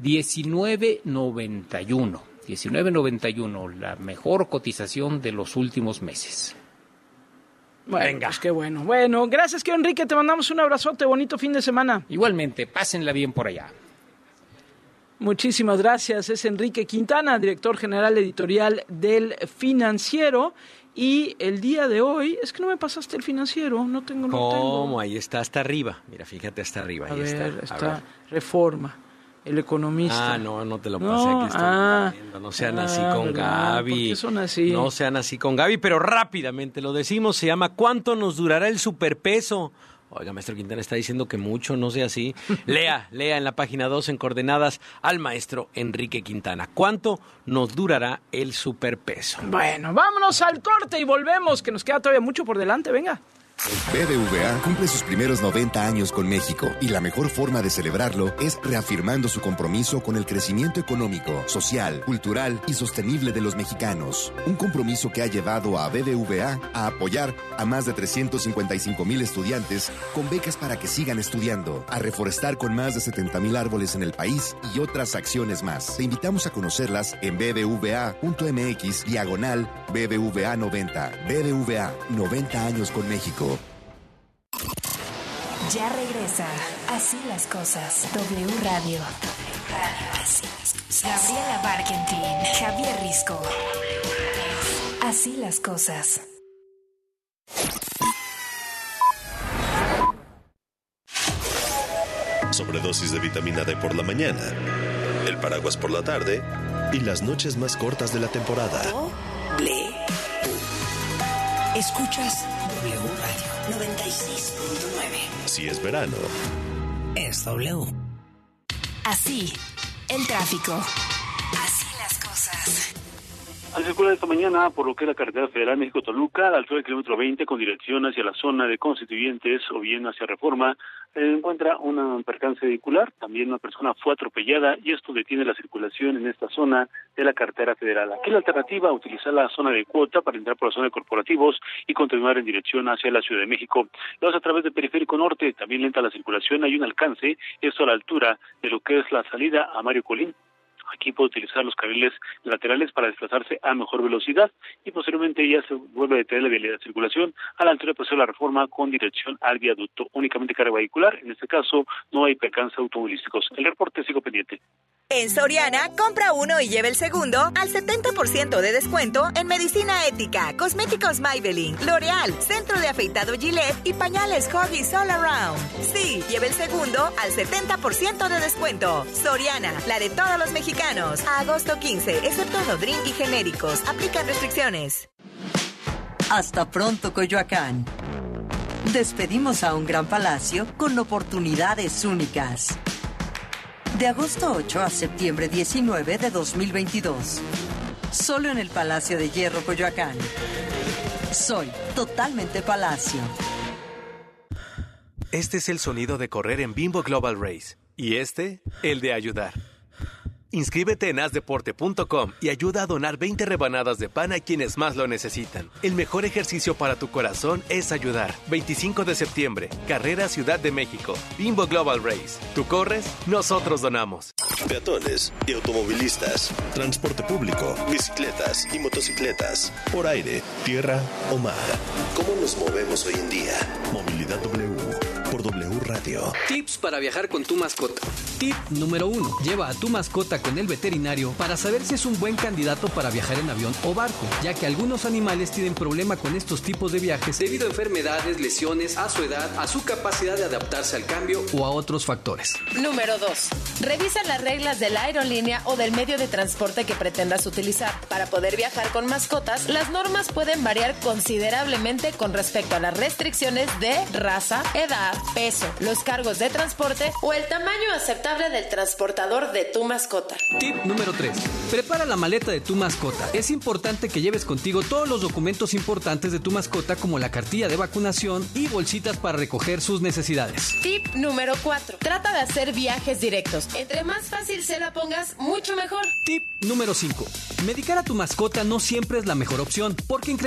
19.91. 19.91, la mejor cotización de los últimos meses. Bueno, venga. Pues qué bueno. Bueno, gracias, querido Enrique, te mandamos un abrazote, bonito fin de semana. Igualmente, pásenla bien por allá. Muchísimas gracias. Es Enrique Quintana, director general editorial del Financiero. Y el día de hoy, es que no me pasaste el Financiero, no tengo. ¿Cómo? Ahí está, hasta arriba. Mira, fíjate, hasta arriba. Ahí está. Reforma, El Economista. No te lo pasé, aquí está. No sean así con Gaby. ¿Por qué son así? No sean así con Gaby, pero rápidamente lo decimos. Se llama ¿Cuánto nos durará el superpeso? Oiga, maestro Quintana está diciendo que mucho, no sea así. Lea en la página 2 en coordenadas al maestro Enrique Quintana. ¿Cuánto nos durará el superpeso? Bueno, vámonos al corte y volvemos, que nos queda todavía mucho por delante, venga. BBVA cumple sus primeros 90 años con México y la mejor forma de celebrarlo es reafirmando su compromiso con el crecimiento económico, social, cultural y sostenible de los mexicanos. Un compromiso que ha llevado a BBVA a apoyar a más de 355,000 estudiantes con becas para que sigan estudiando, a reforestar con más de 70,000 árboles en el país y otras acciones más. Te invitamos a conocerlas en bbva.mx/BBVA 90. BBVA, 90 años con México. Ya regresa. Así las cosas. W Radio. Así las cosas. Gabriela Barkentin. Javier Risco. Así las cosas. Sobredosis de vitamina D por la mañana, el paraguas por la tarde y las noches más cortas de la temporada. Escuchas W Radio 96.9. Si es verano, es W. Así, el tráfico. Así las cosas. Al circular esta mañana por lo que es la carretera federal México-Toluca, a la altura del kilómetro 20 con dirección hacia la zona de Constituyentes o bien hacia Reforma, encuentra un percance vehicular. También una persona fue atropellada y esto detiene la circulación en esta zona de la carretera federal. Aquí la alternativa, utilizar la zona de cuota para entrar por la zona de corporativos y continuar en dirección hacia la Ciudad de México. Luego a través del Periférico Norte, también lenta la circulación, hay un alcance, esto a la altura de lo que es la salida a Mario Colín. Aquí puede utilizar los carriles laterales para desplazarse a mejor velocidad y posteriormente ya se vuelve a detener la vialidad de circulación a la altura del Paseo de la Reforma con dirección al viaducto. Únicamente carga vehicular, en este caso no hay percances automovilísticos. El reporte sigo pendiente. En Soriana, compra uno y lleve el segundo al 70% de descuento en medicina ética, cosméticos Maybelline, L'Oreal, centro de afeitado Gillette y pañales Huggies All Around. Sí, lleve el segundo al 70% de descuento. Soriana, la de todos los mexicanos. A agosto 15, excepto Nodrin y genéricos. Aplican restricciones. Hasta pronto, Coyoacán. Despedimos a un gran palacio con oportunidades únicas. De agosto 8 a septiembre 19 de 2022. Solo en el Palacio de Hierro, Coyoacán. Soy totalmente Palacio. Este es el sonido de correr en Bimbo Global Race. Y este, el de ayudar. Inscríbete en hazdeporte.com y ayuda a donar 20 rebanadas de pan a quienes más lo necesitan. El mejor ejercicio para tu corazón es ayudar. 25 de septiembre, Carrera Ciudad de México, Bimbo Global Race. Tú corres, nosotros donamos. Peatones y automovilistas, transporte público, bicicletas y motocicletas, por aire, tierra o mar. ¿Cómo nos movemos hoy en día? Movilidad W, por W Radio. Tips para viajar con tu mascota. Tip número 1. Lleva a tu mascota con el veterinario para saber si es un buen candidato para viajar en avión o barco, ya que algunos animales tienen problema con estos tipos de viajes debido a enfermedades, lesiones, a su edad, a su capacidad de adaptarse al cambio o a otros factores. Número 2. Revisa las reglas de la aerolínea o del medio de transporte que pretendas utilizar. Para poder viajar con mascotas, las normas pueden variar considerablemente con respecto a las restricciones de raza, edad, peso, los cargos de transporte o el tamaño aceptable del transportador de tu mascota. Tip número 3. Prepara la maleta de tu mascota. Es importante que lleves contigo todos los documentos importantes de tu mascota, como la cartilla de vacunación y bolsitas para recoger sus necesidades. Tip número 4. Trata de hacer viajes directos. Entre más fácil se la pongas, mucho mejor. Tip número 5. Medicar a tu mascota no siempre es la mejor opción, porque